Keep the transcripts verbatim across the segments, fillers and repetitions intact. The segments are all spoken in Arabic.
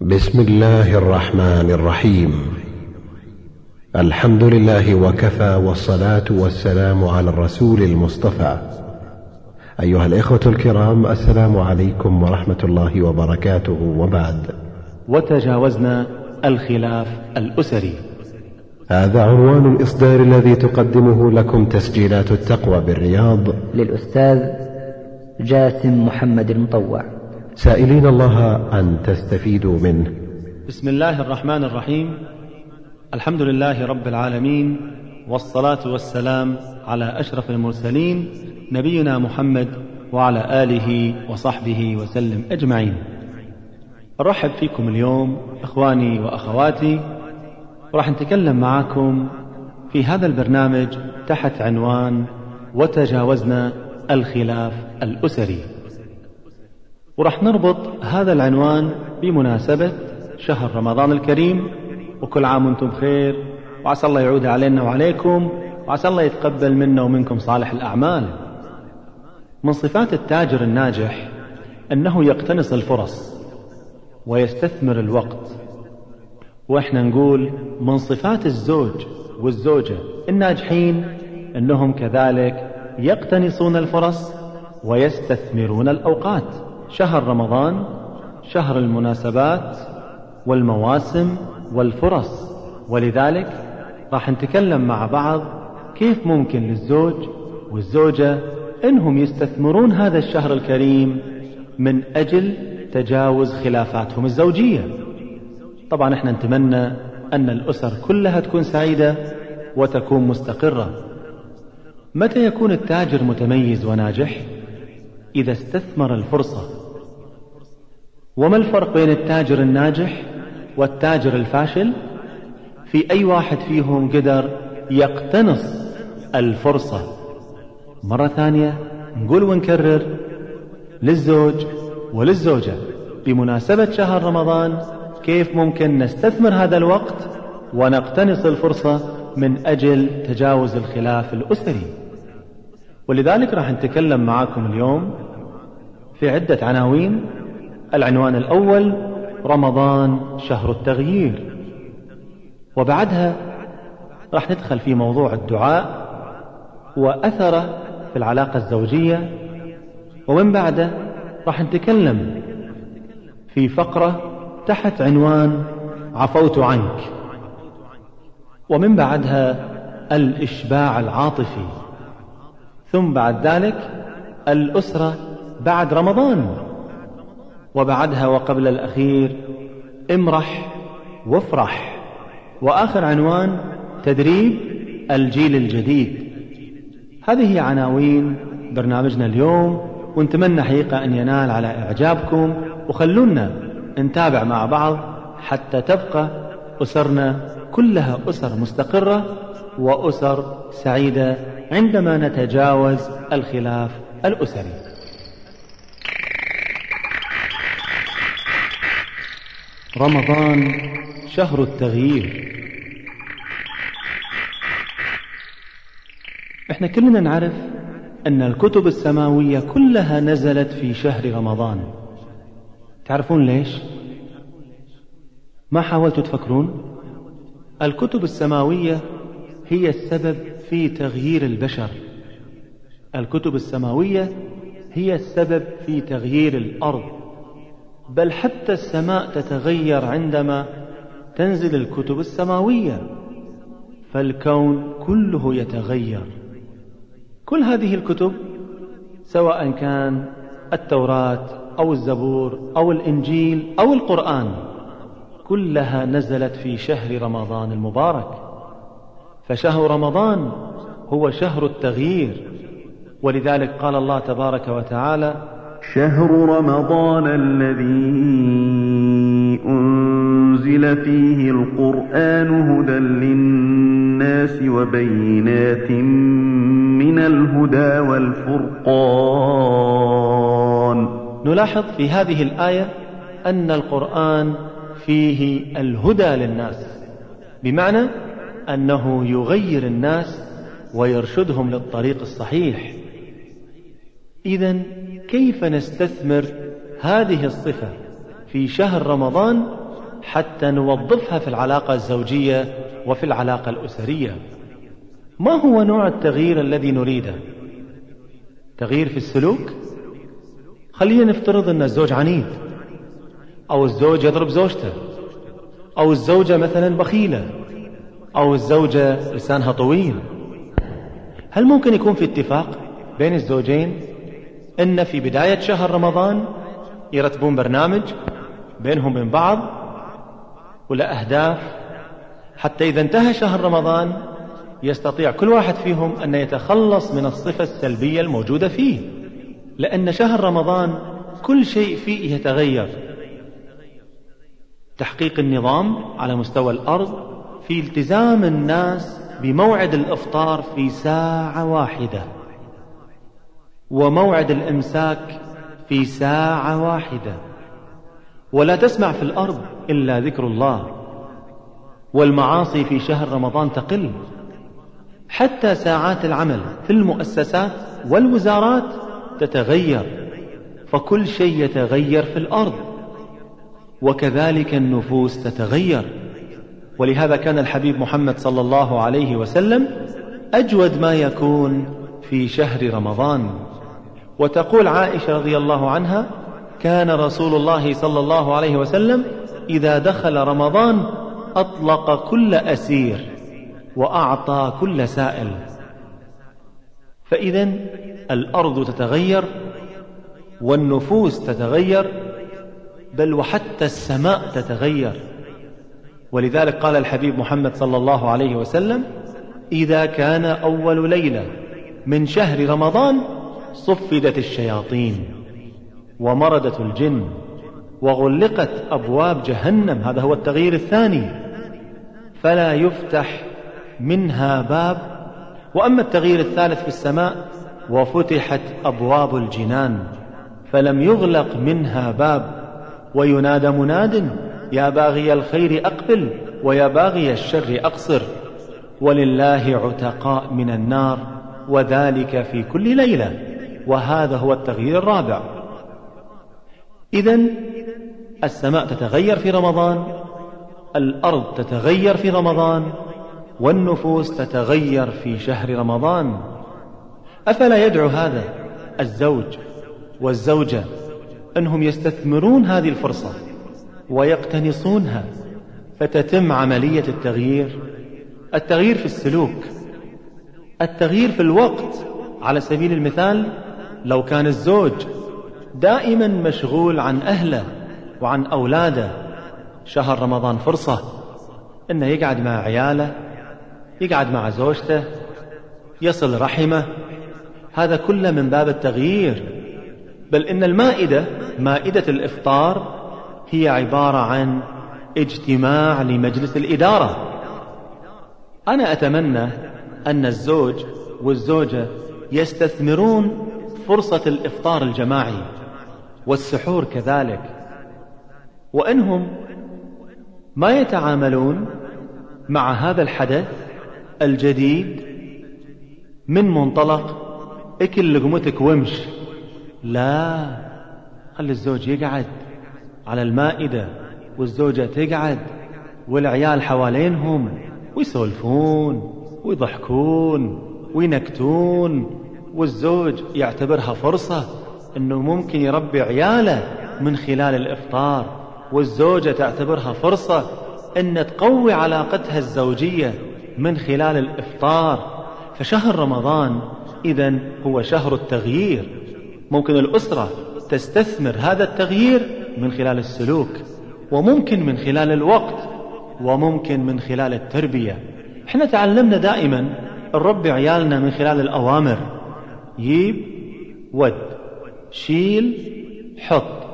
بسم الله الرحمن الرحيم. الحمد لله وكفى، والصلاة والسلام على الرسول المصطفى. أيها الإخوة الكرام، السلام عليكم ورحمة الله وبركاته، وبعد. وتجاوزنا الخلاف الأسري. هذا عنوان الإصدار الذي تقدمه لكم تسجيلات التقوى بالرياض للأستاذ جاسم محمد المطوع، سائلين الله أن تستفيدوا منه. بسم الله الرحمن الرحيم. الحمد لله رب العالمين، والصلاة والسلام على أشرف المرسلين نبينا محمد وعلى آله وصحبه وسلم أجمعين. أرحب فيكم اليوم إخواني وأخواتي، وراح نتكلم معكم في هذا البرنامج تحت عنوان وتجاوزنا الخلاف الأسري، وراح نربط هذا العنوان بمناسبة شهر رمضان الكريم، وكل عام وانتم بخير، وعسى الله يعود علينا وعليكم، وعسى الله يتقبل منا ومنكم صالح الأعمال. من صفات التاجر الناجح أنه يقتنص الفرص ويستثمر الوقت، وإحنا نقول من صفات الزوج والزوجة الناجحين أنهم كذلك يقتنصون الفرص ويستثمرون الأوقات. شهر رمضان شهر المناسبات والمواسم والفرص، ولذلك راح نتكلم مع بعض كيف ممكن للزوج والزوجة أنهم يستثمرون هذا الشهر الكريم من أجل تجاوز خلافاتهم الزوجية. طبعا احنا نتمنى أن الأسر كلها تكون سعيدة وتكون مستقرة. متى يكون التاجر متميز وناجح؟ إذا استثمر الفرصة. وما الفرق بين التاجر الناجح والتاجر الفاشل؟ في أي واحد فيهم قدر يقتنص الفرصة. مرة ثانية نقول ونكرر للزوج وللزوجة بمناسبة شهر رمضان كيف ممكن نستثمر هذا الوقت ونقتنص الفرصة من أجل تجاوز الخلاف الأسري. ولذلك راح نتكلم معاكم اليوم في عدة عناوين. العنوان الأول رمضان شهر التغيير، وبعدها راح ندخل في موضوع الدعاء وأثره في العلاقة الزوجية، ومن بعده راح نتكلم في فقرة تحت عنوان عفوت عنك، ومن بعدها الإشباع العاطفي، ثم بعد ذلك الأسرة بعد رمضان، وبعدها وقبل الأخير امرح وافرح، وآخر عنوان تدريب الجيل الجديد. هذه هي عناوين برنامجنا اليوم، ونتمنى حقيقة أن ينال على إعجابكم، وخلونا نتابع مع بعض حتى تبقى أسرنا كلها أسر مستقرة وأسر سعيدة عندما نتجاوز الخلاف الأسري. رمضان شهر التغيير. احنا كلنا نعرف أن الكتب السماوية كلها نزلت في شهر رمضان. تعرفون ليش؟ ما حاولتوا تفكرون؟ الكتب السماوية هي السبب في تغيير البشر. الكتب السماوية هي السبب في تغيير الأرض، بل حتى السماء تتغير عندما تنزل الكتب السماوية، فالكون كله يتغير. كل هذه الكتب سواء كان التوراة أو الزبور أو الإنجيل أو القرآن كلها نزلت في شهر رمضان المبارك. فشهر رمضان هو شهر التغيير، ولذلك قال الله تبارك وتعالى: شهر رمضان الذي أنزل فيه القرآن هدى للناس وبينات من الهدى والفرقان. نلاحظ في هذه الآية أن القرآن فيه الهدى للناس، بمعنى أنه يغير الناس ويرشدهم للطريق الصحيح. إذن كيف نستثمر هذه الصفة في شهر رمضان حتى نوظفها في العلاقة الزوجية وفي العلاقة الأسرية. ما هو نوع التغيير الذي نريده؟ تغيير في السلوك؟ خلينا نفترض أن الزوج عنيد، أو الزوج يضرب زوجته، أو الزوجة مثلا بخيلة، أو الزوجة لسانها طويل. هل ممكن يكون في اتفاق بين الزوجين أن في بداية شهر رمضان يرتبون برنامج بينهم من بعض ولا أهداف، حتى إذا انتهى شهر رمضان يستطيع كل واحد فيهم أن يتخلص من الصفة السلبية الموجودة فيه؟ لأن شهر رمضان كل شيء فيه يتغير. تحقيق النظام على مستوى الأرض في التزام الناس بموعد الإفطار في ساعة واحدة، وموعد الإمساك في ساعة واحدة، ولا تسمع في الأرض إلا ذكر الله، والمعاصي في شهر رمضان تقل. حتى ساعات العمل في المؤسسات والوزارات تتغير، فكل شيء يتغير في الأرض، وكذلك النفوس تتغير. ولهذا كان الحبيب محمد صلى الله عليه وسلم أجود ما يكون في شهر رمضان. وتقول عائشة رضي الله عنها: كان رسول الله صلى الله عليه وسلم إذا دخل رمضان أطلق كل أسير وأعطى كل سائل. فإذن الأرض تتغير والنفوس تتغير، بل وحتى السماء تتغير. ولذلك قال الحبيب محمد صلى الله عليه وسلم: إذا كان أول ليلة من شهر رمضان صفدت الشياطين ومردت الجن وغلقت أبواب جهنم. هذا هو التغيير الثاني، فلا يفتح منها باب. وأما التغيير الثالث في السماء: وفتحت أبواب الجنان فلم يغلق منها باب، وينادى مناد: يا باغي الخير أقبل ويا باغي الشر أقصر، ولله عتقاء من النار، وذلك في كل ليلة. وهذا هو التغيير الرابع. إذن السماء تتغير في رمضان، الأرض تتغير في رمضان، والنفوس تتغير في شهر رمضان. أفلا يدعو هذا الزوج والزوجة أنهم يستثمرون هذه الفرصة ويقتنصونها، فتتم عملية التغيير؟ التغيير في السلوك، التغيير في الوقت. على سبيل المثال، لو كان الزوج دائما مشغول عن أهله وعن أولاده، شهر رمضان فرصة أنه يقعد مع عياله، يقعد مع زوجته، يصل رحمه. هذا كله من باب التغيير. بل إن المائدة، مائدة الإفطار، هي عبارة عن اجتماع لمجلس الإدارة. أنا أتمنى أن الزوج والزوجة يستثمرون فرصة الإفطار الجماعي والسحور كذلك، وأنهم ما يتعاملون مع هذا الحدث الجديد من منطلق اكل لقمتك وامش. لا، خلي الزوج يقعد على المائدة والزوجة تقعد والعيال حوالينهم ويسولفون ويضحكون وينكتون، والزوج يعتبرها فرصة أنه ممكن يربي عياله من خلال الإفطار، والزوجة تعتبرها فرصة أن تقوي علاقتها الزوجية من خلال الإفطار. فشهر رمضان إذن هو شهر التغيير. ممكن الأسرة تستثمر هذا التغيير من خلال السلوك، وممكن من خلال الوقت، وممكن من خلال التربية. احنا تعلمنا دائما نربي عيالنا من خلال الأوامر: جيب، ود، شيل، حط.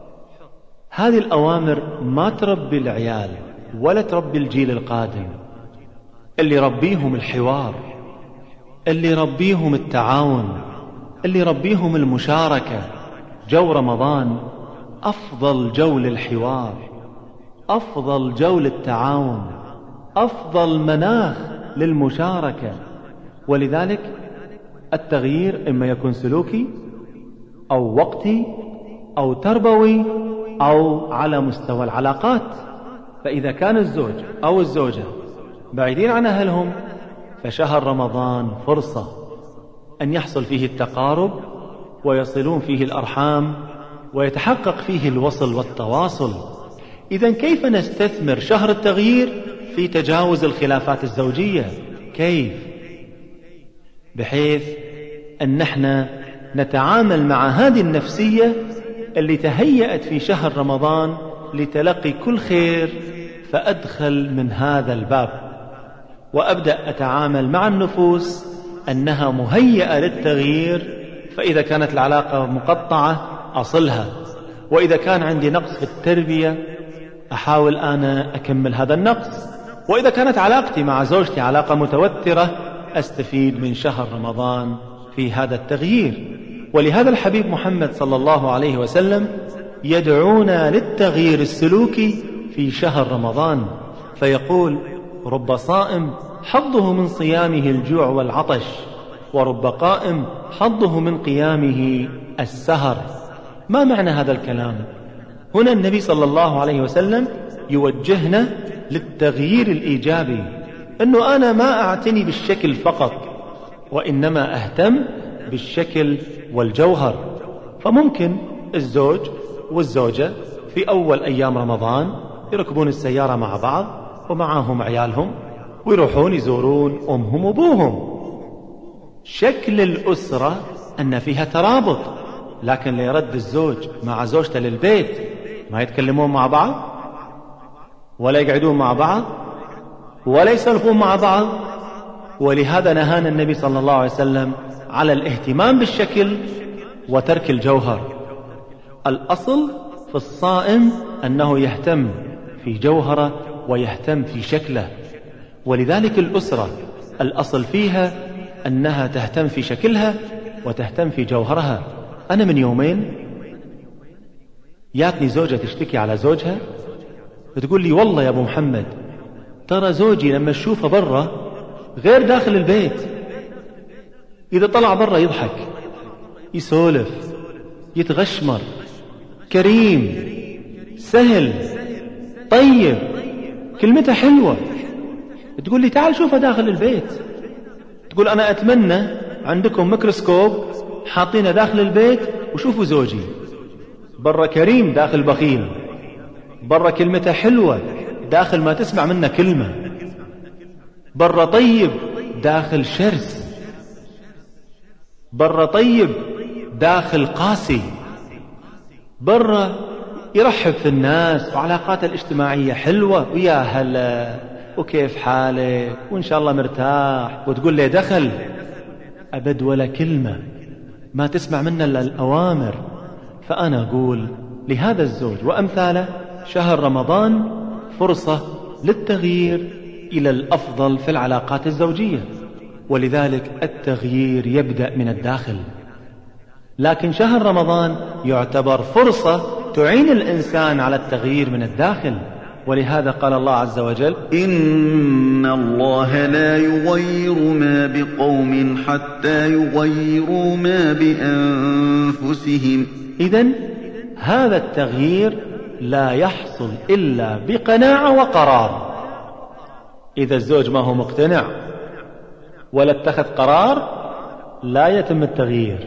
هذه الأوامر ما تربي العيال ولا تربي الجيل القادم. اللي يربيهم الحوار، اللي يربيهم التعاون، اللي يربيهم المشاركة. جو رمضان أفضل جو للحوار، أفضل جو للتعاون، أفضل مناخ للمشاركة. ولذلك التغيير إما يكون سلوكي أو وقتي أو تربوي أو على مستوى العلاقات. فإذا كان الزوج أو الزوجة بعيدين عن أهلهم فشهر رمضان فرصة أن يحصل فيه التقارب ويصلون فيه الأرحام ويتحقق فيه الوصل والتواصل. إذن كيف نستثمر شهر التغيير في تجاوز الخلافات الزوجية؟ كيف؟ بحيث أن نحن نتعامل مع هذه النفسية اللي تهيأت في شهر رمضان لتلقي كل خير، فأدخل من هذا الباب وأبدأ أتعامل مع النفوس أنها مهيئة للتغيير. فإذا كانت العلاقة مقطعة أصلها، وإذا كان عندي نقص في التربية أحاول أنا أكمل هذا النقص، وإذا كانت علاقتي مع زوجتي علاقة متوترة أستفيد من شهر رمضان في هذا التغيير. ولهذا الحبيب محمد صلى الله عليه وسلم يدعونا للتغيير السلوكي في شهر رمضان، فيقول: رب صائم حظه من صيامه الجوع والعطش، ورب قائم حظه من قيامه السهر. ما معنى هذا الكلام؟ هنا النبي صلى الله عليه وسلم يوجهنا للتغيير الإيجابي، أنه أنا ما أعتني بالشكل فقط، وإنما أهتم بالشكل والجوهر. فممكن الزوج والزوجة في أول أيام رمضان يركبون السيارة مع بعض ومعهم عيالهم ويروحون يزورون أمهم وأبوهم. شكل الأسرة أن فيها ترابط، لكن ليرد الزوج مع زوجته للبيت ما يتكلمون مع بعض ولا يقعدون مع بعض ولا يسولفون مع بعض. ولهذا نهانا النبي صلى الله عليه وسلم على الاهتمام بالشكل وترك الجوهر. الأصل في الصائم أنه يهتم في جوهره ويهتم في شكله، ولذلك الأسرة الأصل فيها أنها تهتم في شكلها وتهتم في جوهرها. أنا من يومين ياتني زوجة تشتكي على زوجها، بتقول لي: والله يا أبو محمد ترى زوجي لما أشوفه برا غير داخل البيت، إذا طلع برا يضحك، يسولف، يتغشمر، كريم، سهل، طيب، كلمته حلوة. تقول لي: تعال شوفه داخل البيت. تقول: أنا أتمنى عندكم ميكروسكوب حاطينه داخل البيت وشوفوا زوجي برا كريم داخل بخيل، برا كلمته حلوة داخل ما تسمع منه كلمة، برا طيب داخل شرس، برا طيب داخل قاسي، برا يرحب في الناس وعلاقاته الاجتماعية حلوة، ويا هلا وكيف حالك وإن شاء الله مرتاح. وتقول لي دخل أبد ولا كلمة، ما تسمع منا إلا الأوامر. فأنا أقول لهذا الزوج وأمثاله شهر رمضان فرصة للتغيير إلى الأفضل في العلاقات الزوجية، ولذلك التغيير يبدأ من الداخل. لكن شهر رمضان يعتبر فرصة تعين الإنسان على التغيير من الداخل، ولهذا قال الله عز وجل: إن الله لا يغير ما بقوم حتى يغيروا ما بأنفسهم. إذن هذا التغيير لا يحصل إلا بقناعة وقرار. إذا الزوج ما هو مقتنع ولا اتخذ قرار لا يتم التغيير،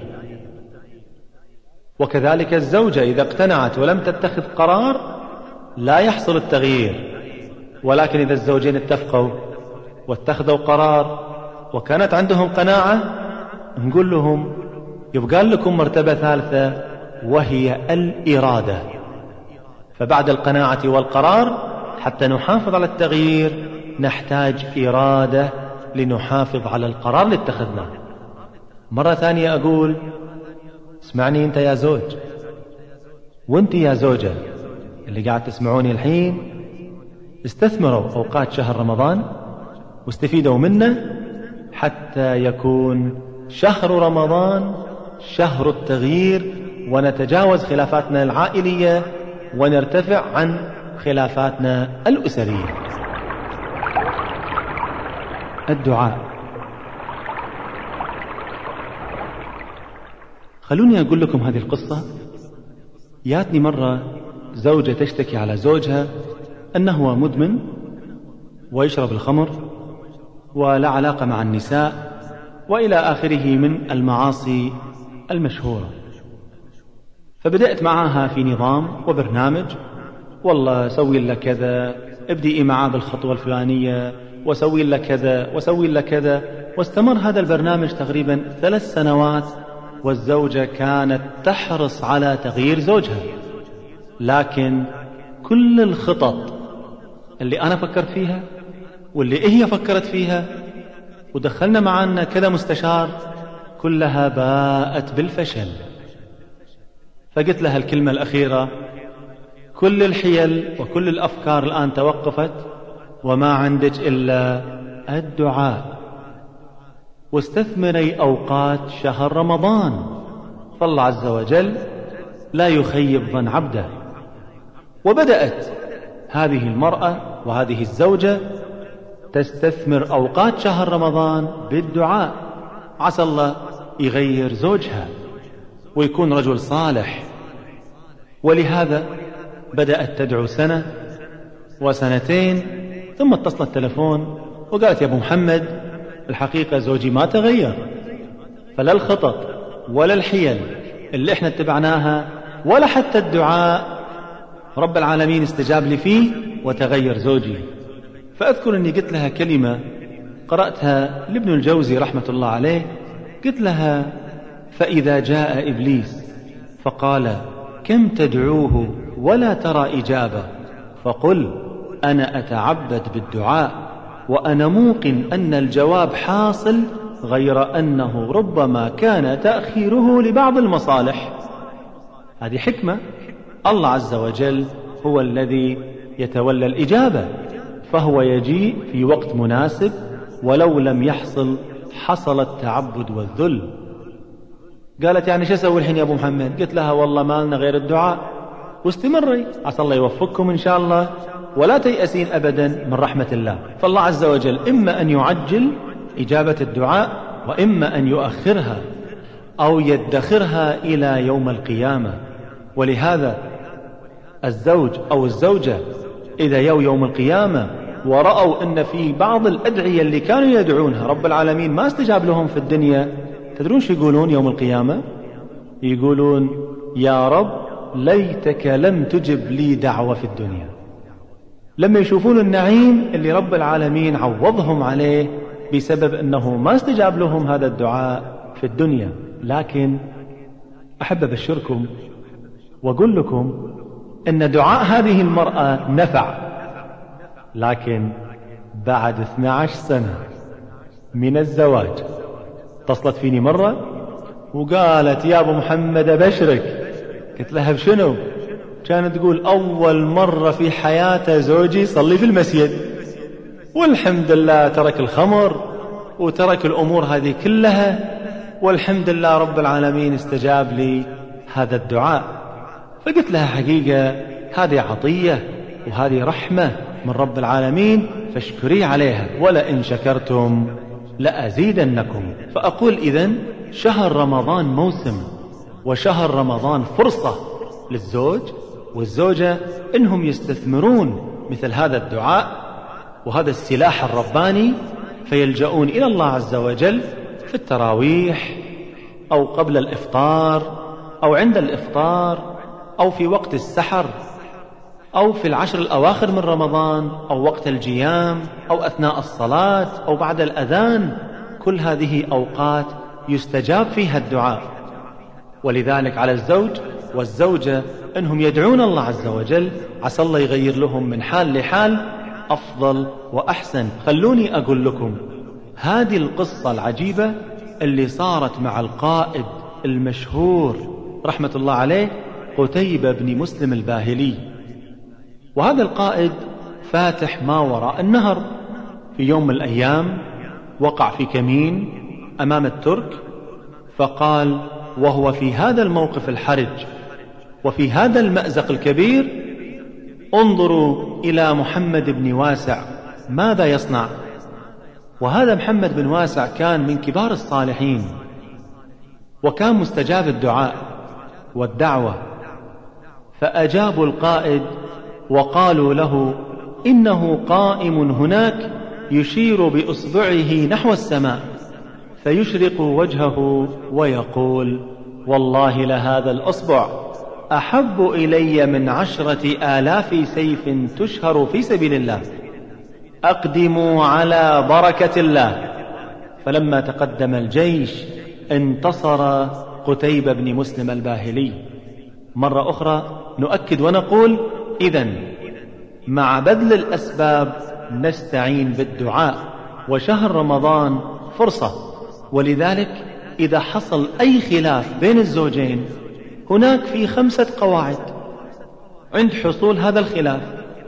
وكذلك الزوجة إذا اقتنعت ولم تتخذ قرار لا يحصل التغيير. ولكن إذا الزوجين اتفقوا واتخذوا قرار وكانت عندهم قناعة، نقول لهم يبقى لكم مرتبة ثالثة وهي الإرادة. فبعد القناعة والقرار حتى نحافظ على التغيير نحتاج إرادة لنحافظ على القرار اللي اتخذناه. مرة ثانية أقول: اسمعني أنت يا زوج، وأنت يا زوجة اللي قاعد تسمعوني الحين، استثمروا أوقات شهر رمضان واستفيدوا منه حتى يكون شهر رمضان شهر التغيير، ونتجاوز خلافاتنا العائلية ونرتفع عن خلافاتنا الأسرية. الدعاء. خلوني أقول لكم هذه القصة. ياتني مرة زوجة تشتكي على زوجها أنه هو مدمن ويشرب الخمر ولا علاقة مع النساء وإلى آخره من المعاصي المشهورة. فبدأت معها في نظام وبرنامج، والله سوي لك كذا، ابدئي معه بالخطوة الفلانية، وسوي لك كذا وسوي لك كذا. واستمر هذا البرنامج تقريبا ثلاث سنوات، والزوجة كانت تحرص على تغيير زوجها، لكن كل الخطط اللي أنا فكرت فيها واللي هي فكرت فيها ودخلنا معنا كذا مستشار كلها باءت بالفشل. فقلت لها الكلمة الأخيرة: كل الحيل وكل الأفكار الآن توقفت، وما عندك إلا الدعاء، واستثمري أوقات شهر رمضان، فالله عز وجل لا يخيب ظن عبده. وبدأت هذه المرأة وهذه الزوجة تستثمر أوقات شهر رمضان بالدعاء، عسى الله يغير زوجها ويكون رجل صالح. ولهذا بدأت تدعو سنة وسنتين، ثم اتصل التلفون وقالت: يا أبو محمد، الحقيقة زوجي ما تغير، فلا الخطط ولا الحيل اللي احنا اتبعناها ولا حتى الدعاء رب العالمين استجاب لي فيه وتغير زوجي. فأذكر أني قلت لها كلمة قرأتها لابن الجوزي رحمة الله عليه، قلت لها: فإذا جاء إبليس فقال: كم تدعوه ولا ترى إجابة، فقل: أنا أتعبد بالدعاء وأنا موقن أن الجواب حاصل، غير أنه ربما كان تأخيره لبعض المصالح. هذه حكمة، الله عز وجل هو الذي يتولى الإجابة، فهو يجيء في وقت مناسب، ولو لم يحصل حصل التعبد والذل. قالت: يعني شو أسوي الحين يا أبو محمد؟ قلت لها: والله ما لنا غير الدعاء، واستمري، عسى الله يوفقكم إن شاء الله، ولا تيأسين أبدا من رحمة الله. فالله عز وجل إما أن يعجل إجابة الدعاء، وإما أن يؤخرها أو يدخرها إلى يوم القيامة. ولهذا الزوج أو الزوجة إذا يو يوم القيامة ورأوا أن في بعض الأدعية اللي كانوا يدعونها رب العالمين ما استجاب لهم في الدنيا، تدرون شو يقولون يوم القيامة؟ يقولون: يا رب ليتك لم تجب لي دعوة في الدنيا. لما يشوفون النعيم اللي رب العالمين عوضهم عليه بسبب أنه ما استجاب لهم هذا الدعاء في الدنيا. لكن أحب أبشركم وأقول لكم أن دعاء هذه المرأة نفع، لكن بعد اثنتي عشرة سنة من الزواج اتصلت فيني مرة وقالت: يا أبو محمد أبشرك. قلت لها: بشنو؟ كانت تقول: أول مرة في حياتها زوجي يصلي في المسجد، والحمد لله ترك الخمر وترك الأمور هذه كلها، والحمد لله رب العالمين استجاب لي هذا الدعاء. فقلت لها: حقيقة هذه عطية وهذه رحمة من رب العالمين، فاشكري عليها، ولئن شكرتم لأزيدنكم. فأقول إذن شهر رمضان موسم، وشهر رمضان فرصة للزوج والزوجة إنهم يستثمرون مثل هذا الدعاء وهذا السلاح الرباني، فيلجؤون إلى الله عز وجل في التراويح أو قبل الإفطار أو عند الإفطار أو في وقت السحر أو في العشر الأواخر من رمضان أو وقت الجيام أو أثناء الصلاة أو بعد الأذان. كل هذه أوقات يستجاب فيها الدعاء. ولذلك على الزوج والزوجة أنهم يدعون الله عز وجل، عسى الله يغير لهم من حال لحال أفضل وأحسن. خلوني أقول لكم هذه القصة العجيبة اللي صارت مع القائد المشهور رحمة الله عليه قتيبة بن مسلم الباهلي. وهذا القائد فاتح ما وراء النهر، في يوم من الأيام وقع في كمين أمام الترك، فقال وهو في هذا الموقف الحرج وفي هذا المأزق الكبير: انظروا إلى محمد بن واسع ماذا يصنع. وهذا محمد بن واسع كان من كبار الصالحين، وكان مستجاب الدعاء والدعوة. فأجابوا القائد وقالوا له: إنه قائم هناك يشير بإصبعه نحو السماء فيشرق وجهه ويقول والله لهذا الأصبع أحب إلي من عشرة آلاف سيف تشهر في سبيل الله، أقدموا على بركة الله. فلما تقدم الجيش انتصر قتيبة بن مسلم الباهلي. مرة أخرى نؤكد ونقول إذن مع بذل الأسباب نستعين بالدعاء، وشهر رمضان فرصة. ولذلك إذا حصل أي خلاف بين الزوجين هناك في خمسة قواعد عند حصول هذا الخلاف،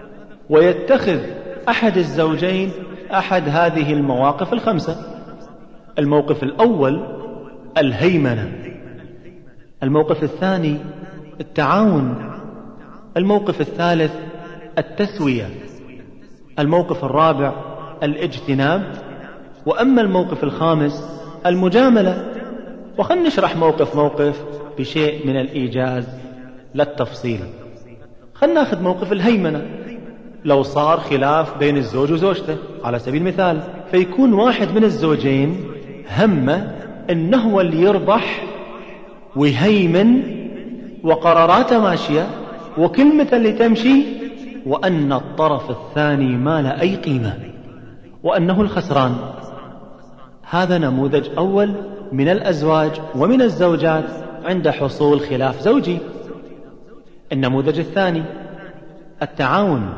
ويتخذ أحد الزوجين أحد هذه المواقف الخمسة. الموقف الأول الهيمنة، الموقف الثاني التعاون، الموقف الثالث التسوية، الموقف الرابع الاجتناب، وأما الموقف الخامس المجاملة. وخلنا نشرح موقف موقف بشيء من الإيجاز لا التفصيل. خلنا ناخذ موقف الهيمنة. لو صار خلاف بين الزوج وزوجته على سبيل المثال، فيكون واحد من الزوجين همه إنه هو اللي يربح ويهيمن وقراراته ماشية وكلمة اللي تمشي، وأن الطرف الثاني ما له أي قيمة وأنه الخسران. هذا نموذج أول من الأزواج ومن الزوجات عند حصول خلاف زوجي. النموذج الثاني التعاون،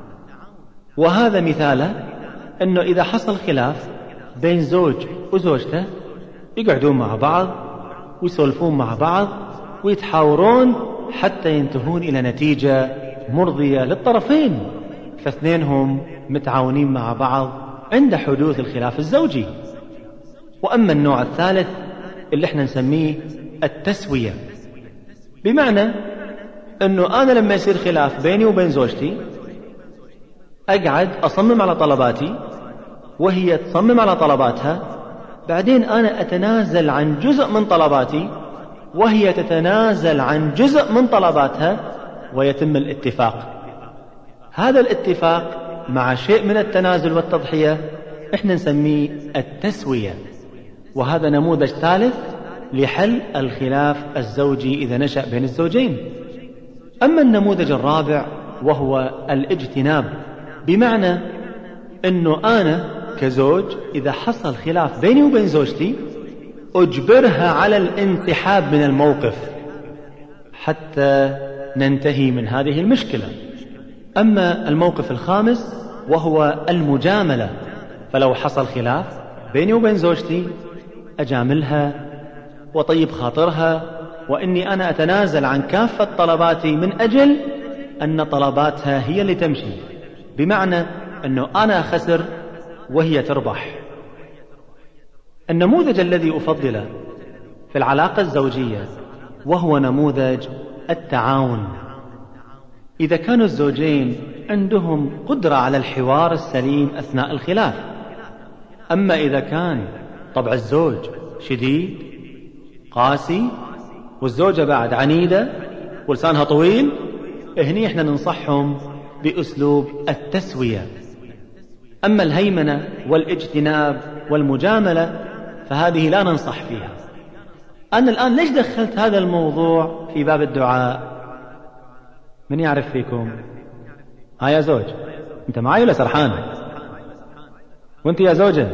وهذا مثاله أنه إذا حصل خلاف بين زوج وزوجته يقعدون مع بعض ويسولفون مع بعض ويتحاورون حتى ينتهون إلى نتيجة مرضية للطرفين، فاثنينهم متعاونين مع بعض عند حدوث الخلاف الزوجي. وأما النوع الثالث اللي احنا نسميه التسوية، بمعنى أنه أنا لما يصير خلاف بيني وبين زوجتي أقعد أصمم على طلباتي وهي تصمم على طلباتها، بعدين أنا أتنازل عن جزء من طلباتي وهي تتنازل عن جزء من طلباتها ويتم الاتفاق. هذا الاتفاق مع شيء من التنازل والتضحية احنا نسميه التسوية، وهذا نموذج ثالث لحل الخلاف الزوجي إذا نشأ بين الزوجين. أما النموذج الرابع وهو الاجتناب، بمعنى أنه أنا كزوج إذا حصل خلاف بيني وبين زوجتي أجبرها على الانسحاب من الموقف حتى ننتهي من هذه المشكلة. أما الموقف الخامس وهو المجاملة، فلو حصل خلاف بيني وبين زوجتي أجاملها وطيب خاطرها، وإني أنا أتنازل عن كافة طلباتي من أجل أن طلباتها هي اللي تمشي، بمعنى أنه أنا خسر وهي تربح. النموذج الذي أفضله في العلاقة الزوجية وهو نموذج التعاون. إذا كانوا الزوجين عندهم قدرة على الحوار السليم أثناء الخلاف. أما إذا كان طبع الزوج شديد قاسي والزوجة بعد عنيدة ولسانها طويل، هني احنا ننصحهم بأسلوب التسوية. أما الهيمنة والاجتناب والمجاملة فهذه لا ننصح فيها. أنا الآن ليش دخلت هذا الموضوع في باب الدعاء؟ من يعرف فيكم؟ ها يا زوج، أنت معي ولا سرحان؟ وأنت يا زوجة،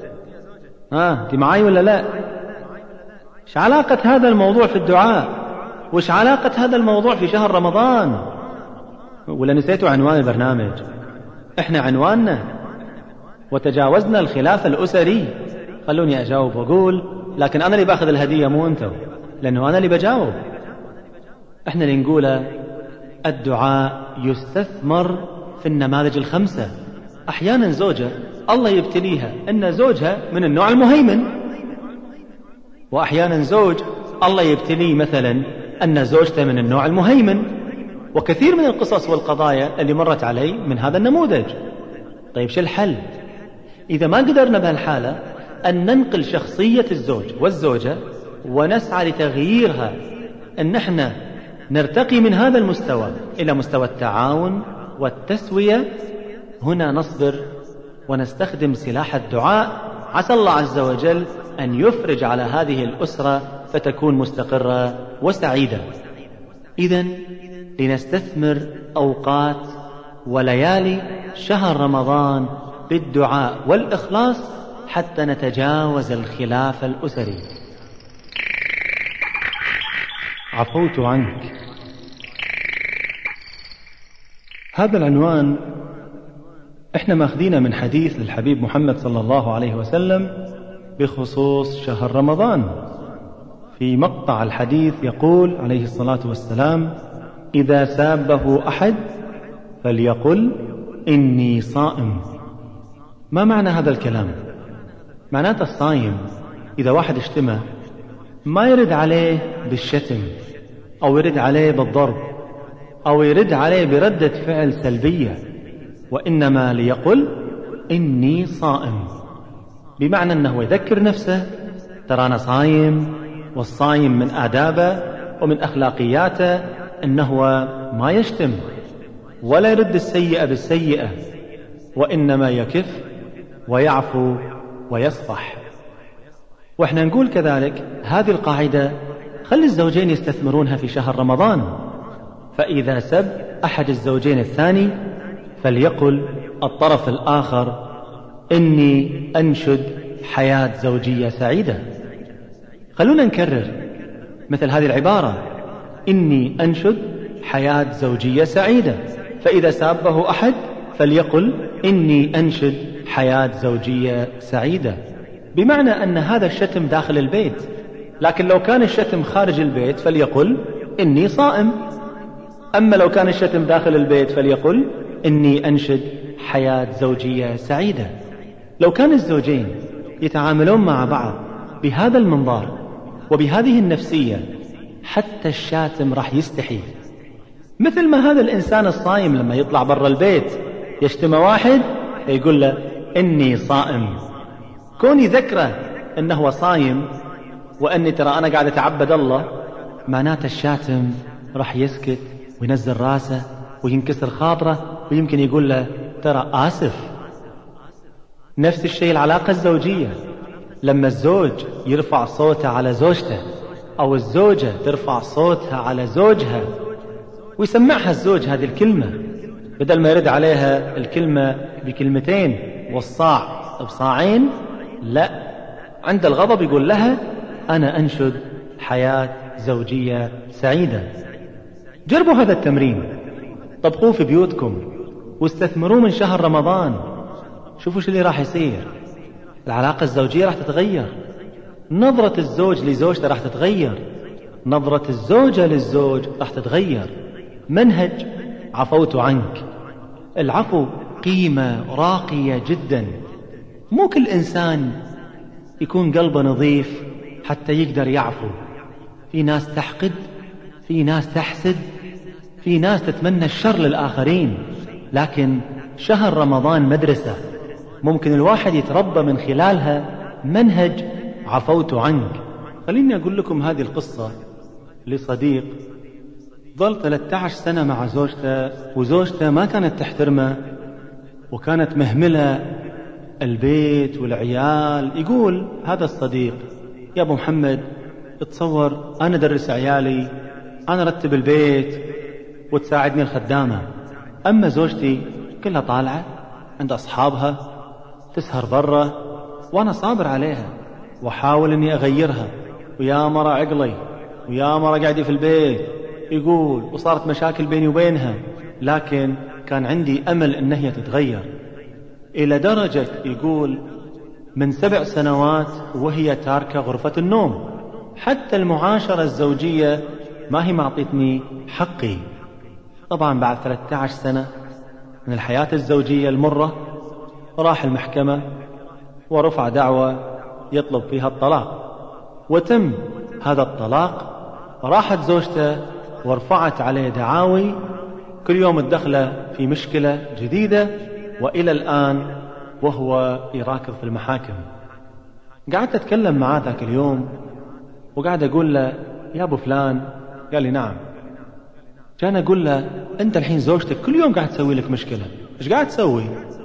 ها أنت معي ولا لا؟ إيش علاقة هذا الموضوع في الدعاء؟ وإيش علاقة هذا الموضوع في شهر رمضان؟ ولا نسيتوا عنوان البرنامج؟ إحنا عنواننا وتجاوزنا الخلاف الأسري. خلوني أجاوب وأقول، لكن أنا اللي بأخذ الهدية مو أنتوا، لأنه أنا اللي بجاوب. إحنا اللي نقوله الدعاء يستثمر في النماذج الخمسة. أحيانا زوجة الله يبتليها أن زوجها من النوع المهيمن، وأحيانا زوج الله يبتليه مثلا أن زوجته من النوع المهيمن، وكثير من القصص والقضايا اللي مرت علي من هذا النموذج. طيب شو الحل؟ إذا ما قدرنا بهالحالة أن ننقل شخصية الزوج والزوجة ونسعى لتغييرها، أن احنا نرتقي من هذا المستوى إلى مستوى التعاون والتسوية، هنا نصبر ونستخدم سلاح الدعاء، عسى الله عز وجل أن يفرج على هذه الأسرة فتكون مستقرة وسعيدة. إذن لنستثمر أوقات وليالي شهر رمضان بالدعاء والإخلاص حتى نتجاوز الخلاف الأسري. عفوت عنك. هذا العنوان احنا ماخذينه من حديث للحبيب محمد صلى الله عليه وسلم بخصوص شهر رمضان. في مقطع الحديث يقول عليه الصلاة والسلام: إذا سابه أحد فليقل إني صائم. ما معنى هذا الكلام؟ معناته الصايم إذا واحد اشتمه ما يرد عليه بالشتم أو يرد عليه بالضرب أو يرد عليه بردة فعل سلبية، وإنما ليقل إني صائم، بمعنى أنه يذكر نفسه ترى أنا صايم، والصايم من آدابه ومن أخلاقياته أنه ما يشتم ولا يرد السيئة بالسيئة، وإنما يكف ويعفو ويصفح. وإحنا نقول كذلك هذه القاعدة خلي الزوجين يستثمرونها في شهر رمضان. فإذا سب أحد الزوجين الثاني فليقل الطرف الآخر إني أنشد حياة زوجية سعيدة. خلونا نكرر مثل هذه العبارة: إني أنشد حياة زوجية سعيدة. فإذا سابه أحد فليقل إني أنشد حياة زوجية سعيدة، بمعنى أن هذا الشتم داخل البيت. لكن لو كان الشتم خارج البيت فليقل إني صائم. أما لو كان الشتم داخل البيت فليقل إني أنشد حياة زوجية سعيدة. لو كان الزوجين يتعاملون مع بعض بهذا المنظار وبهذه النفسية حتى الشاتم راح يستحي. مثل ما هذا الإنسان الصائم لما يطلع برا البيت يشتم واحد يقول له إني صائم، كون يذكره أنه صايم وأني ترى أنا قاعد أتعبد الله، معناته الشاتم راح يسكت وينزل راسه وينكسر خاطره ويمكن يقول له ترى آسف. نفس الشيء العلاقة الزوجية، لما الزوج يرفع صوته على زوجته أو الزوجة ترفع صوتها على زوجها ويسمعها الزوج هذه الكلمة، بدل ما يرد عليها الكلمة بكلمتين والصاع بصاعين، لا، عند الغضب يقول لها أنا أنشد حياة زوجية سعيدة. جربوا هذا التمرين، طبقوه في بيوتكم واستثمروه من شهر رمضان. شوفوا شو اللي راح يصير. العلاقة الزوجية راح تتغير، نظرة الزوج لزوجته راح تتغير، نظرة الزوجة للزوج راح تتغير. منهج عفوت عنك. العفو قيمة راقية جدا. مو كل إنسان يكون قلبه نظيف حتى يقدر يعفو. في ناس تحقد، في ناس تحسد، في ناس تتمنى الشر للآخرين. لكن شهر رمضان مدرسة ممكن الواحد يتربى من خلالها منهج عفوت عنك. خليني أقول لكم هذه القصة لصديق ظل ثلاثة عشر سنة مع زوجته، وزوجته ما كانت تحترمه وكانت مهملة البيت والعيال. يقول هذا الصديق: يا أبو محمد، اتصور أنا أدرس عيالي، أنا أرتب البيت وتساعدني الخدامة، أما زوجتي كلها طالعة عند أصحابها تسهر برا، وأنا صابر عليها وحاول أني أغيرها، ويا مرة عقلي ويا مرة قاعدة في البيت. يقول وصارت مشاكل بيني وبينها، لكن كان عندي أمل أن هي تتغير، إلى درجة يقول من سبع سنوات وهي تاركة غرفة النوم. حتى المعاشرة الزوجية ما هي معطيتني حقي. طبعا بعد ثلاثة عشر سنة من الحياة الزوجية المرة راح المحكمة ورفع دعوة يطلب فيها الطلاق، وتم هذا الطلاق. راحت زوجته ورفعت عليه دعاوي، كل يوم الدخلة في مشكلة جديدة، وإلى الآن وهو يراكض في المحاكم. قعدت أتكلم معاه ذاك اليوم وقعد أقول له: يا أبو فلان. قال لي: نعم. كان أقول له: أنت الحين زوجتك كل يوم قاعد تسوي لك مشكلة، إيش قاعد تسوي؟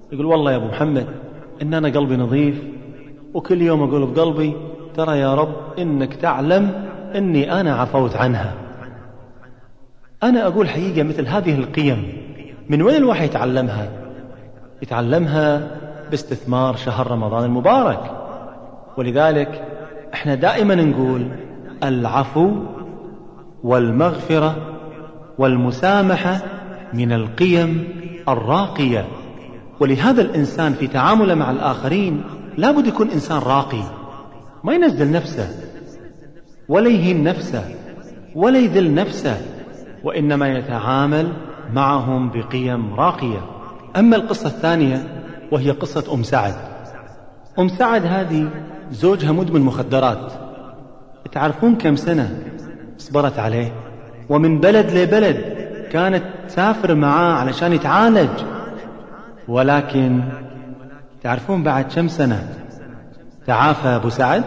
يقول والله يا أبو محمد إن أنا قلبي نظيف، وكل يوم أقول بقلبي ترى يا رب إنك تعلم إني أنا عفوت عنها. أنا أقول حقيقة مثل هذه القيم من وين الواحد يتعلمها؟ يتعلمها باستثمار شهر رمضان المبارك. ولذلك احنا دائما نقول العفو والمغفرة والمسامحة من القيم الراقية. ولهذا الإنسان في تعامله مع الآخرين لا بد يكون إنسان راقي، ما ينزل نفسه ولا يهين نفسه ولا يذل نفسه، وإنما يتعامل معهم بقيم راقية. أما القصة الثانية وهي قصة أم سعد. أم سعد هذه زوجها مدمن مخدرات، تعرفون كم سنة صبرت عليه، ومن بلد لبلد كانت تسافر معاه علشان يتعالج. ولكن تعرفون بعد كم سنة تعافى أبو سعد؟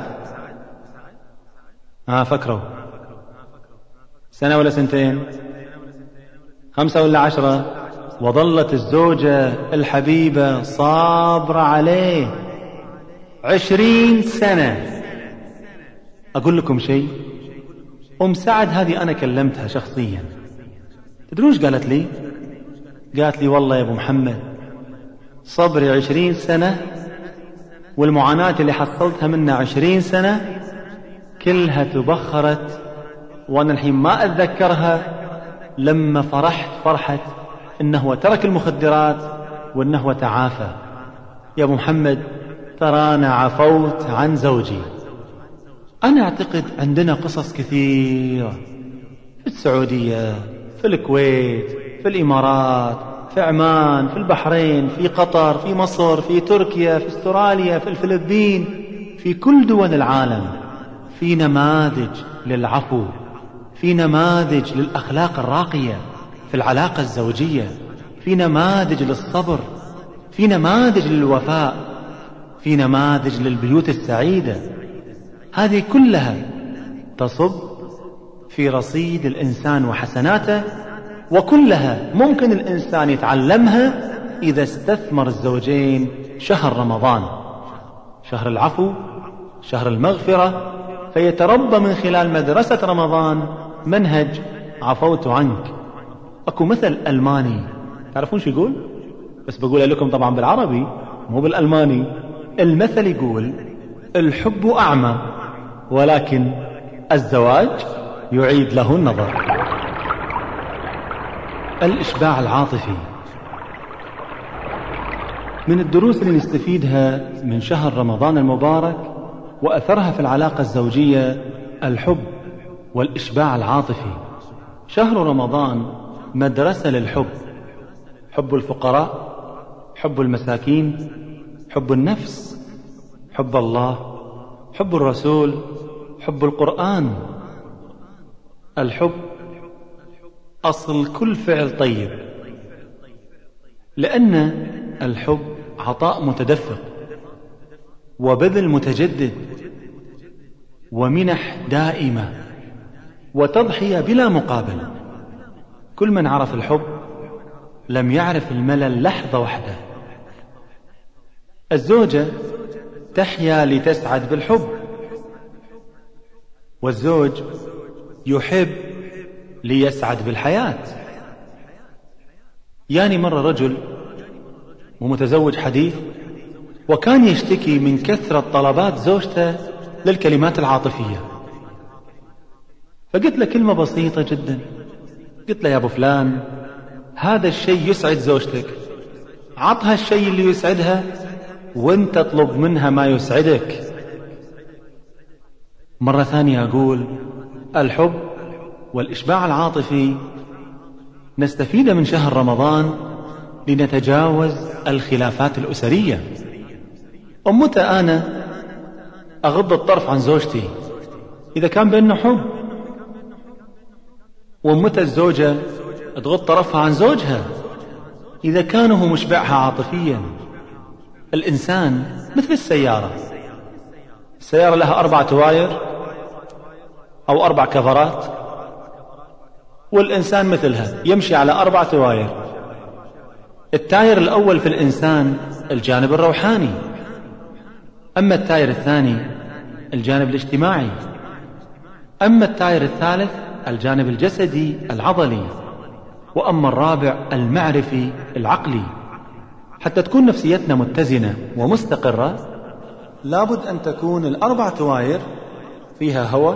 ها فكروا، سنة ولا سنتين؟ خمسة ولا عشرة؟ وظلت الزوجة الحبيبة صابرة عليه عشرين سنة. أقول لكم شيء، أم سعد هذه أنا كلمتها شخصيا، تدرون ايش قالت لي؟ قالت لي والله يا أبو محمد صبري عشرين سنة والمعاناة اللي حصلتها منها عشرين سنة كلها تبخرت، وأنا الحين ما أتذكرها لما فرحت فرحة إنه ترك المخدرات وإنه تعافى. يا أبو محمد ترى أنا عفوت عن زوجي. أنا أعتقد عندنا قصص كثيرة في السعودية، في الكويت، في الإمارات، في عمان، في البحرين، في قطر، في مصر، في تركيا، في استراليا، في الفلبين، في كل دول العالم في نماذج للعفو، في نماذج للأخلاق الراقية في العلاقة الزوجية، في نماذج للصبر، في نماذج للوفاء، في نماذج للبيوت السعيدة. هذه كلها تصب في رصيد الإنسان وحسناته، وكلها ممكن الإنسان يتعلمها إذا استثمر الزوجين شهر رمضان، شهر العفو، شهر المغفرة، فيتربى من خلال مدرسة رمضان منهج عفوت عنك. أكو مثل ألماني، تعرفون شو يقول؟ بس بقول لكم طبعا بالعربي مو بالألماني. المثل يقول الحب أعمى ولكن الزواج يعيد له النظر. الإشباع العاطفي من الدروس اللي نستفيدها من شهر رمضان المبارك وأثرها في العلاقة الزوجية الحب والإشباع العاطفي. شهر رمضان مدرسة للحب، حب الفقراء، حب المساكين، حب النفس، حب الله، حب الرسول، حب القرآن. الحب أصل كل فعل طيب، لأن الحب عطاء متدفق وبذل متجدد ومنح دائمة وتضحية بلا مقابل. كل من عرف الحب لم يعرف الملل لحظة واحدة. الزوجة تحيا لتسعد بالحب، والزوج يحب ليسعد بالحياة. يعني مرة رجل ومتزوج حديث وكان يشتكي من كثرة طلبات زوجته للكلمات العاطفية، فقلت له كلمة بسيطة جدا، قلت له يا أبو فلان هذا الشيء يسعد زوجتك، عطها الشيء اللي يسعدها وانت اطلب منها ما يسعدك. مرة ثانية أقول الحب والإشباع العاطفي نستفيد من شهر رمضان لنتجاوز الخلافات الأسرية. ومتى أنا أغض الطرف عن زوجتي إذا كان بيننا حب، ومتى الزوجة تغض طرفها عن زوجها إذا كان هو مشبعها عاطفيا. الإنسان مثل السيارة، السيارة لها أربع تواير أو أربع كفرات، والإنسان مثلها يمشي على أربع تواير. التاير الأول في الإنسان الجانب الروحاني، أما التاير الثاني الجانب الاجتماعي، أما التاير الثالث الجانب الجسدي العضلي، وأما الرابع المعرفي العقلي. حتى تكون نفسيتنا متزنة ومستقرة لابد أن تكون الأربع تواير فيها هواء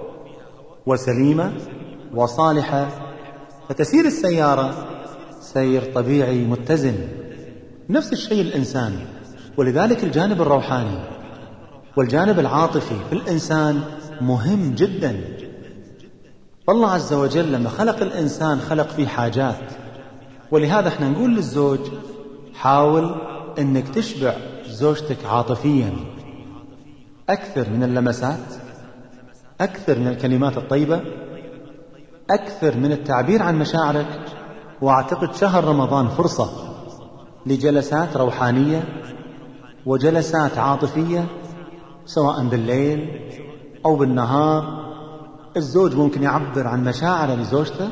وسليمة وصالحة، فتسير السيارة سير طبيعي متزن. نفس الشيء الإنسان، ولذلك الجانب الروحاني والجانب العاطفي في الإنسان مهم جدا. فالله عز وجل لما خلق الإنسان خلق فيه حاجات، ولهذا احنا نقول للزوج حاول انك تشبع زوجتك عاطفيا أكثر من اللمسات، أكثر من الكلمات الطيبة، أكثر من التعبير عن مشاعرك. وأعتقد شهر رمضان فرصة لجلسات روحانية وجلسات عاطفية، سواء بالليل أو بالنهار. الزوج ممكن يعبر عن مشاعره لزوجته،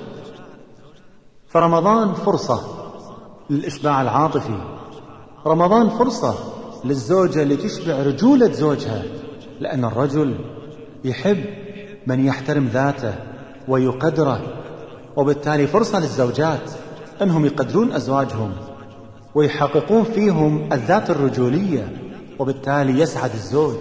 فرمضان فرصة للإشباع العاطفي. رمضان فرصة للزوجة لتشبع رجولة زوجها، لأن الرجل يحب من يحترم ذاته ويقدره، وبالتالي فرصة للزوجات أنهم يقدرون أزواجهم ويحققون فيهم الذات الرجولية، وبالتالي يسعد الزوج.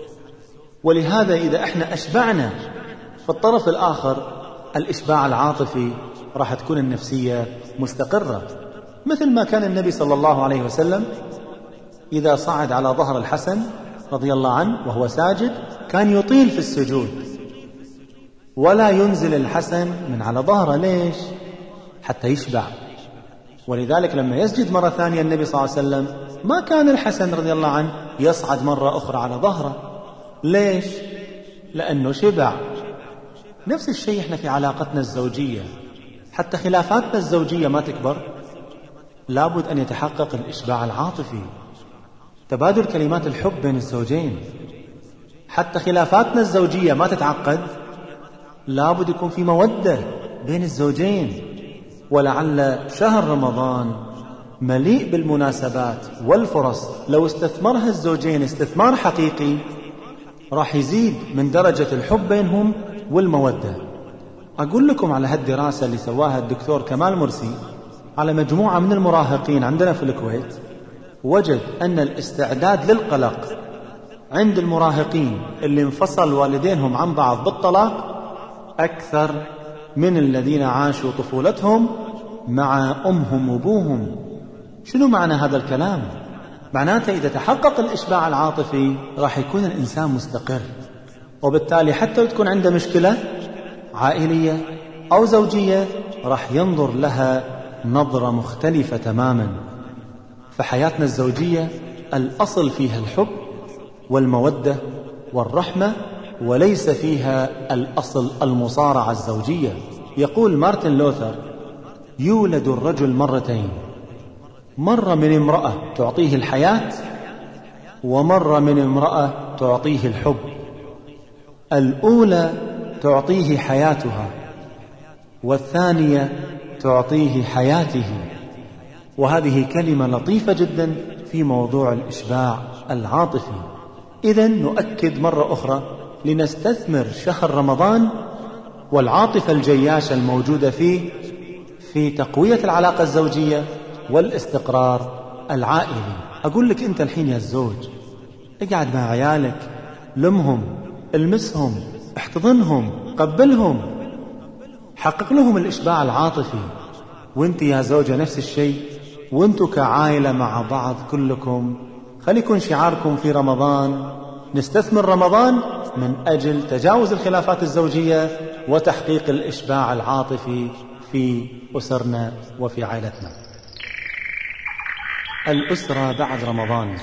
ولهذا إذا احنا أشبعنا في الطرف الآخر الإشباع العاطفي راح تكون النفسية مستقرة، مثل ما كان النبي صلى الله عليه وسلم إذا صعد على ظهر الحسن رضي الله عنه وهو ساجد كان يطيل في السجود ولا ينزل الحسن من على ظهره. ليش؟ حتى يشبع. ولذلك لما يسجد مرة ثانية النبي صلى الله عليه وسلم ما كان الحسن رضي الله عنه يصعد مرة أخرى على ظهره. ليش؟ لأنه شبع. نفس الشيء احنا في علاقتنا الزوجية، حتى خلافاتنا الزوجية ما تكبر لابد أن يتحقق الإشباع العاطفي، تبادل كلمات الحب بين الزوجين. حتى خلافاتنا الزوجية ما تتعقد لابد يكون في مودة بين الزوجين. ولعل شهر رمضان مليء بالمناسبات والفرص، لو استثمرها الزوجين استثمار حقيقي راح يزيد من درجة الحب بينهم والمودة. أقول لكم على هالدراسة اللي سواها الدكتور كمال مرسي على مجموعة من المراهقين عندنا في الكويت، وجد أن الاستعداد للقلق عند المراهقين اللي انفصل والدينهم عن بعض بالطلاق أكثر من الذين عاشوا طفولتهم مع أمهم وأبوهم. شنو معنى هذا الكلام؟ معناته إذا تحقق الإشباع العاطفي راح يكون الإنسان مستقر، وبالتالي حتى تكون عنده مشكلة عائلية أو زوجية راح ينظر لها نظرة مختلفة تماما. فحياتنا الزوجية الأصل فيها الحب والمودة والرحمة، وليس فيها الأصل المصارعة الزوجية. يقول مارتن لوثر: يولد الرجل مرتين، مرة من امرأة تعطيه الحياة، ومرة من امرأة تعطيه الحب. الأولى تعطيه حياتها، والثانية تعطيه حياته. وهذه كلمة لطيفة جدا في موضوع الإشباع العاطفي. إذن نؤكد مرة أخرى لنستثمر شهر رمضان والعاطفة الجياشة الموجودة فيه في تقوية العلاقة الزوجية والاستقرار العائلي. أقول لك أنت الحين يا الزوج اقعد مع عيالك، لمهم، المسهم، احتضنهم، قبلهم، حقق لهم الإشباع العاطفي. وانت يا زوجة نفس الشيء، وانتوا كعائلة مع بعض كلكم خليكن شعاركم في رمضان نستثمر رمضان من أجل تجاوز الخلافات الزوجية وتحقيق الإشباع العاطفي في أسرنا وفي عائلتنا. الأسرة بعد رمضان،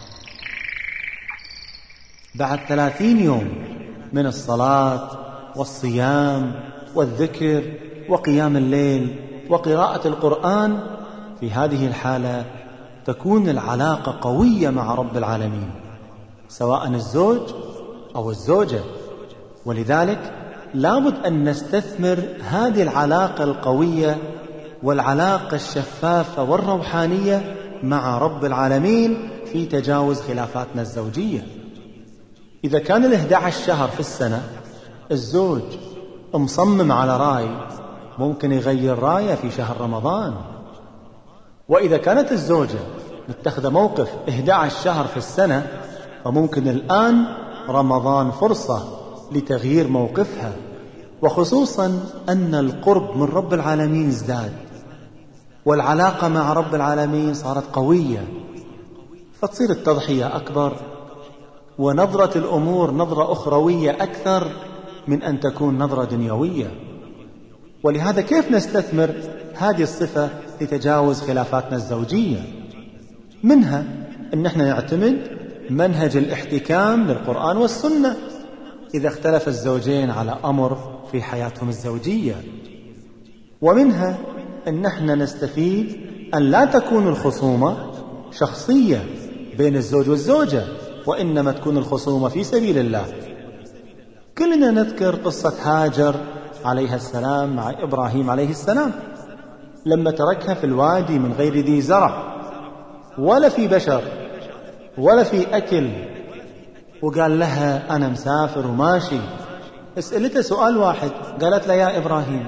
بعد ثلاثين يوم من الصلاة والصيام والذكر وقيام الليل وقراءة القرآن، في هذه الحالة تكون العلاقة قوية مع رب العالمين، سواء الزوج أو الزوجة. ولذلك لابد أن نستثمر هذه العلاقة القوية والعلاقة الشفافة والروحانية مع رب العالمين في تجاوز خلافاتنا الزوجية. إذا كان الإحدى عشر شهر في السنة الزوج مصمم على رأي، ممكن يغير رأيه في شهر رمضان. وإذا كانت الزوجة متخذة موقف إحدى عشر شهر في السنة، فممكن الآن رمضان فرصة لتغيير موقفها، وخصوصا أن القرب من رب العالمين ازداد، والعلاقة مع رب العالمين صارت قوية، فتصير التضحية أكبر، ونظرة الأمور نظرة أخروية أكثر من أن تكون نظرة دنيوية. ولهذا كيف نستثمر هذه الصفة لتجاوز خلافاتنا الزوجية؟ منها أن احنا نعتمد منهج الاحتكام للقرآن والسنة إذا اختلف الزوجين على أمر في حياتهم الزوجية. ومنها أن احنا نستفيد أن لا تكون الخصومة شخصية بين الزوج والزوجة، وإنما تكون الخصومة في سبيل الله. كلنا نذكر قصة هاجر عليها السلام مع إبراهيم عليه السلام لما تركها في الوادي من غير ذي زرع ولا في بشر ولا في أكل، وقال لها أنا مسافر وماشي. اسألته سؤال واحد، قالت له يا إبراهيم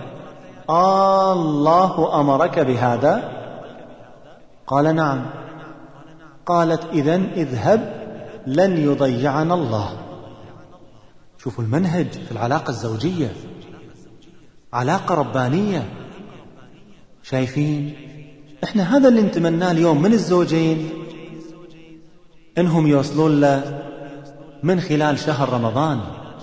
الله أمرك بهذا؟ قال نعم. قالت إذن اذهب لن يضيعنا الله. شوفوا المنهج في العلاقة الزوجية، علاقة ربانية. شايفين احنا هذا اللي نتمناه اليوم من الزوجين، انهم يوصلون له من خلال شهر رمضان،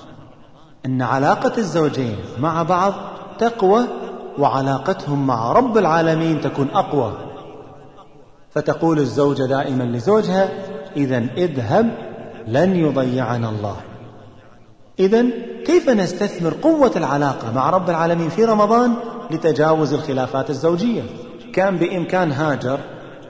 ان علاقة الزوجين مع بعض تقوى، وعلاقتهم مع رب العالمين تكون أقوى. فتقول الزوجة دائما لزوجها إذن اذهب لن يضيعنا الله. إذن كيف نستثمر قوة العلاقة مع رب العالمين في رمضان لتجاوز الخلافات الزوجية؟ كان بإمكان هاجر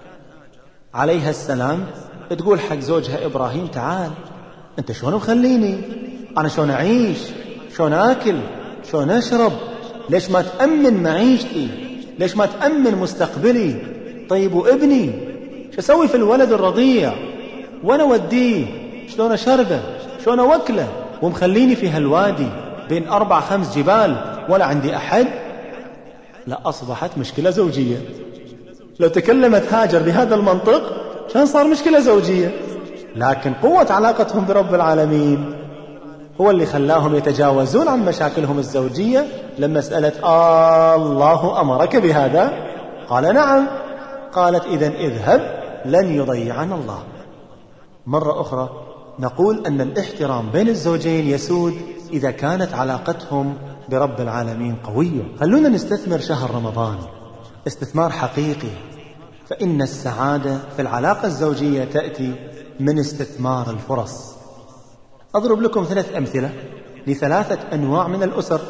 عليها السلام تقول حق زوجها إبراهيم تعال أنت شلون مخليني، أنا شلون أعيش، شلون أكل، شلون أشرب، ليش ما تأمن معيشتي، ليش ما تأمن مستقبلي؟ طيب وابني شو أسوي في الولد الرضيع، وأنا وديه شلون أشربه، شلون أوكله، ومخليني في هالوادي بين أربع خمس جبال ولا عندي أحد؟ لا، أصبحت مشكلة زوجية. لو تكلمت هاجر بهذا المنطق كان صار مشكلة زوجية، لكن قوة علاقتهم برب العالمين هو اللي خلاهم يتجاوزون عن مشاكلهم الزوجية. لما سألت الله أمرك بهذا؟ قال نعم. قالت إذن اذهب لن يضيعنا الله. مرة أخرى نقول أن الاحترام بين الزوجين يسود إذا كانت علاقتهم برب العالمين قوية. خلونا نستثمر شهر رمضان استثمار حقيقي، فإن السعادة في العلاقة الزوجية تأتي من استثمار الفرص. أضرب لكم ثلاث أمثلة لثلاثة أنواع من الأسر.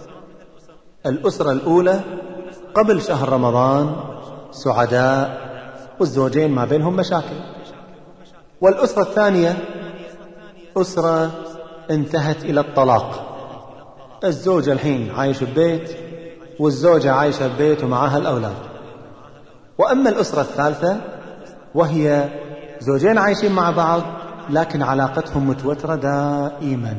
الأسرة الأولى قبل شهر رمضان سعداء والزوجين ما بينهم مشاكل، والأسرة الثانية أسرة انتهت إلى الطلاق، الزوج الحين عايش ببيت والزوجة عايشة ببيت ومعها الأولاد. وأما الأسرة الثالثة وهي زوجين عايشين مع بعض لكن علاقتهم متوترة دائما.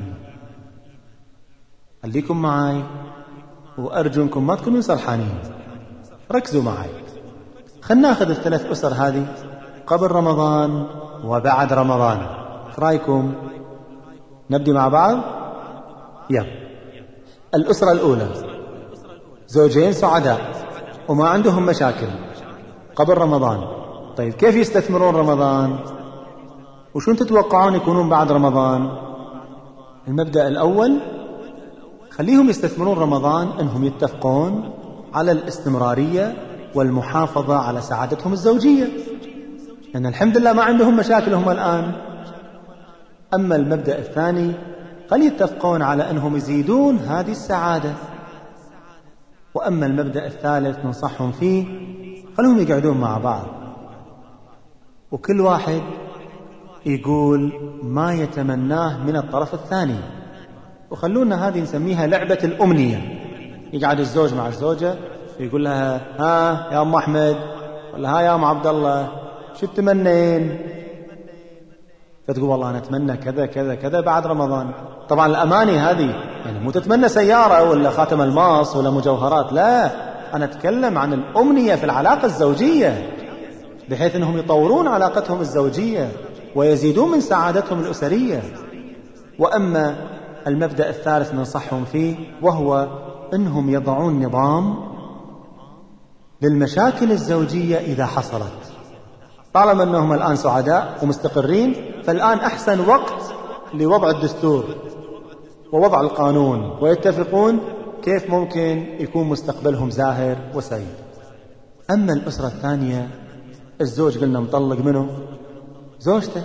خليكم معي وأرجوكم ما تكونوا سرحانين، ركزوا معي. خلنا ناخذ الثلاث أسر هذه قبل رمضان وبعد رمضان، ايش رايكم؟ نبدي مع بعض؟ يلا. الأسرة الأولى زوجين سعداء وما عندهم مشاكل قبل رمضان. طيب كيف يستثمرون رمضان؟ وشون تتوقعون يكونون بعد رمضان؟ المبدأ الأول خليهم يستثمرون رمضان أنهم يتفقون على الاستمرارية والمحافظة على سعادتهم الزوجية، لأن الحمد لله ما عندهم مشاكلهم الآن. أما المبدأ الثاني خلي يتفقون على أنهم يزيدون هذه السعادة. وأما المبدأ الثالث ننصحهم فيه خلوهم يقعدون مع بعض وكل واحد يقول ما يتمناه من الطرف الثاني، وخلونا هذه نسميها لعبة الأمنية. يقعد الزوج مع الزوجة يقول لها ها يا أم أحمد ولا ها يا أم عبد الله شو تتمنين؟ فتقول والله أنا أتمنى كذا كذا كذا بعد رمضان. طبعا الأماني هذه يعني مو تتمنى سيارة ولا خاتم الماس ولا مجوهرات، لا، أنا أتكلم عن الأمنية في العلاقة الزوجية بحيث أنهم يطورون علاقتهم الزوجية ويزيدون من سعادتهم الأسرية. وأما المبدأ الثالث ننصحهم فيه وهو أنهم يضعون نظام للمشاكل الزوجية إذا حصلت. طالما أنهم الآن سعداء ومستقرين، فالآن أحسن وقت لوضع الدستور ووضع القانون ويتفقون كيف ممكن يكون مستقبلهم زاهر وسعيد. أما الأسرة الثانية، الزوج قلنا مطلق منه زوجته،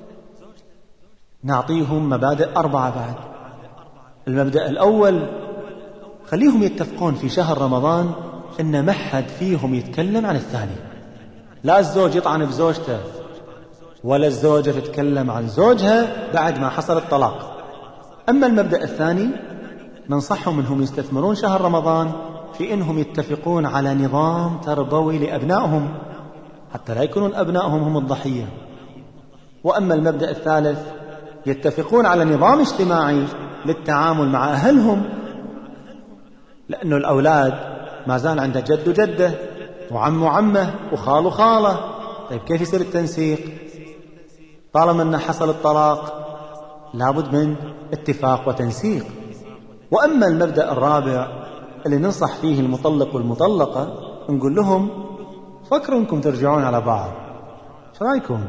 نعطيهم مبادئ أربعة بعد. المبدأ الأول، خليهم يتفقون في شهر رمضان إن ما حد فيهم يتكلم عن الثاني، لا الزوج يطعن بزوجته ولا الزوجة تتكلم عن زوجها بعد ما حصل الطلاق. أما المبدأ الثاني، ننصحهم أنهم يستثمرون شهر رمضان في أنهم يتفقون على نظام تربوي لأبنائهم حتى لا يكونون أبنائهم هم الضحية. وأما المبدأ الثالث، يتفقون على نظام اجتماعي للتعامل مع أهلهم، لأنه الأولاد ما زال عنده جد وجدة وعم وعمه وخال وخالة. طيب كيف يصير التنسيق؟ طالما أنه حصل الطلاق لابد من اتفاق وتنسيق. وأما المبدأ الرابع اللي ننصح فيه المطلق والمطلقة، نقول لهم فكروا أنكم ترجعون على بعض، ايش رايكم؟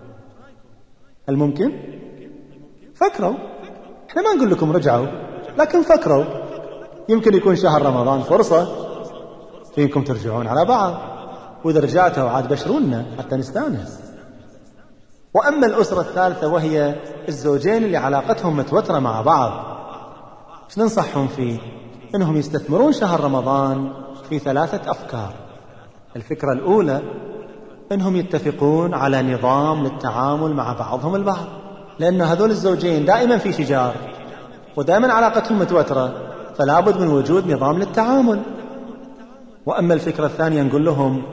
هل ممكن؟ فكروا، احنا ما نقول لكم رجعوا، لكن فكروا، يمكن يكون شهر رمضان فرصة فيكم ترجعون على بعض، وإذا رجعتوا عاد بشرونا حتى نستانس. وأما الأسرة الثالثة وهي الزوجين اللي علاقتهم متوترة مع بعض، ايش ننصحهم فيه؟ إنهم يستثمرون شهر رمضان في ثلاثة أفكار. الفكرة الأولى، إنهم يتفقون على نظام للتعامل مع بعضهم البعض، لأن هذول الزوجين دائما في شجار ودائما علاقتهم متوترة، فلا بد من وجود نظام للتعامل. وأما الفكرة الثانية، نقول لهم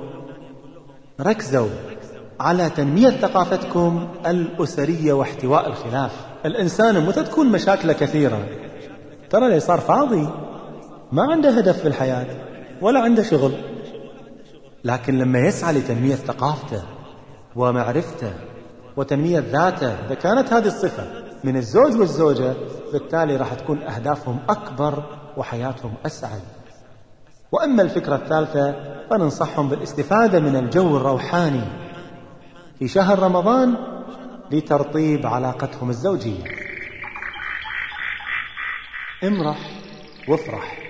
ركزوا على تنمية ثقافتكم الأسرية واحتواء الخلاف. الإنسان متى تكون مشاكله كثيرة ترى اللي صار فاضي، ما عنده هدف في الحياة ولا عنده شغل، لكن لما يسعى لتنمية ثقافته ومعرفته وتنمية ذاته، إذا كانت هذه الصفة من الزوج والزوجة، بالتالي راح تكون أهدافهم أكبر وحياتهم أسعد. وأما الفكرة الثالثة، فننصحهم بالاستفادة من الجو الروحاني في شهر رمضان لترطيب علاقتهم الزوجية. امرح وافرح،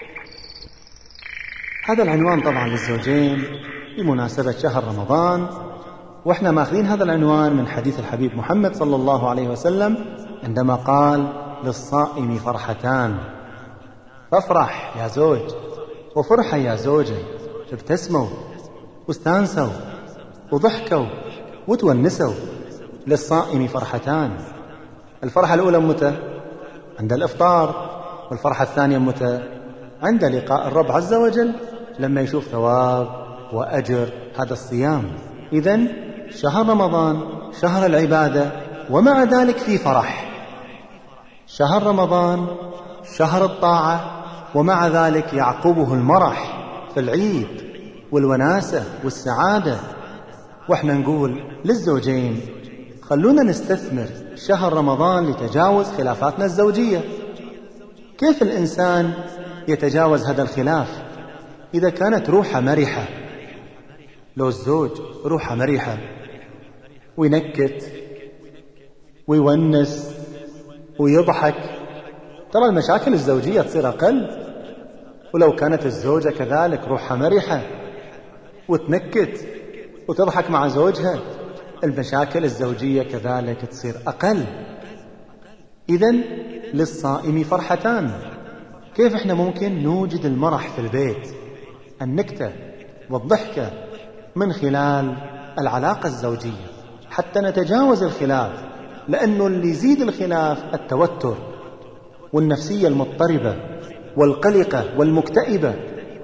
هذا العنوان طبعا للزوجين بمناسبة شهر رمضان، وإحنا ماخذين هذا العنوان من حديث الحبيب محمد صلى الله عليه وسلم عندما قال للصائم فرحتان، فافرح يا زوج وفرحة يا زوجة، ابتسموا واستانسوا وضحكوا وتونسوا. للصائم فرحتان، الفرحة الأولى متى؟ عند الإفطار، والفرحة الثانية متى؟ عند لقاء الرب عز وجل لما يشوف ثواب وأجر هذا الصيام. إذن شهر رمضان شهر العبادة، ومع ذلك في فرح. شهر رمضان شهر الطاعة، ومع ذلك يعقبه المرح في العيد والوناسة والسعادة. وإحنا نقول للزوجين خلونا نستثمر شهر رمضان لتجاوز خلافاتنا الزوجية. كيف الإنسان يتجاوز هذا الخلاف؟ إذا كانت روحه مرحة، لو الزوج روحه مرحة وينكت ويونس ويضحك، ترى المشاكل الزوجية تصير أقل. ولو كانت الزوجة كذلك روحها مرحة وتنكت وتضحك مع زوجها، المشاكل الزوجية كذلك تصير أقل. إذن للصائم فرحتان. كيف إحنا ممكن نوجد المرح في البيت؟ النكتة والضحكة من خلال العلاقة الزوجية حتى نتجاوز الخلاف، لأنه اللي يزيد الخلاف التوتر والنفسية المضطربة والقلقة والمكتئبة.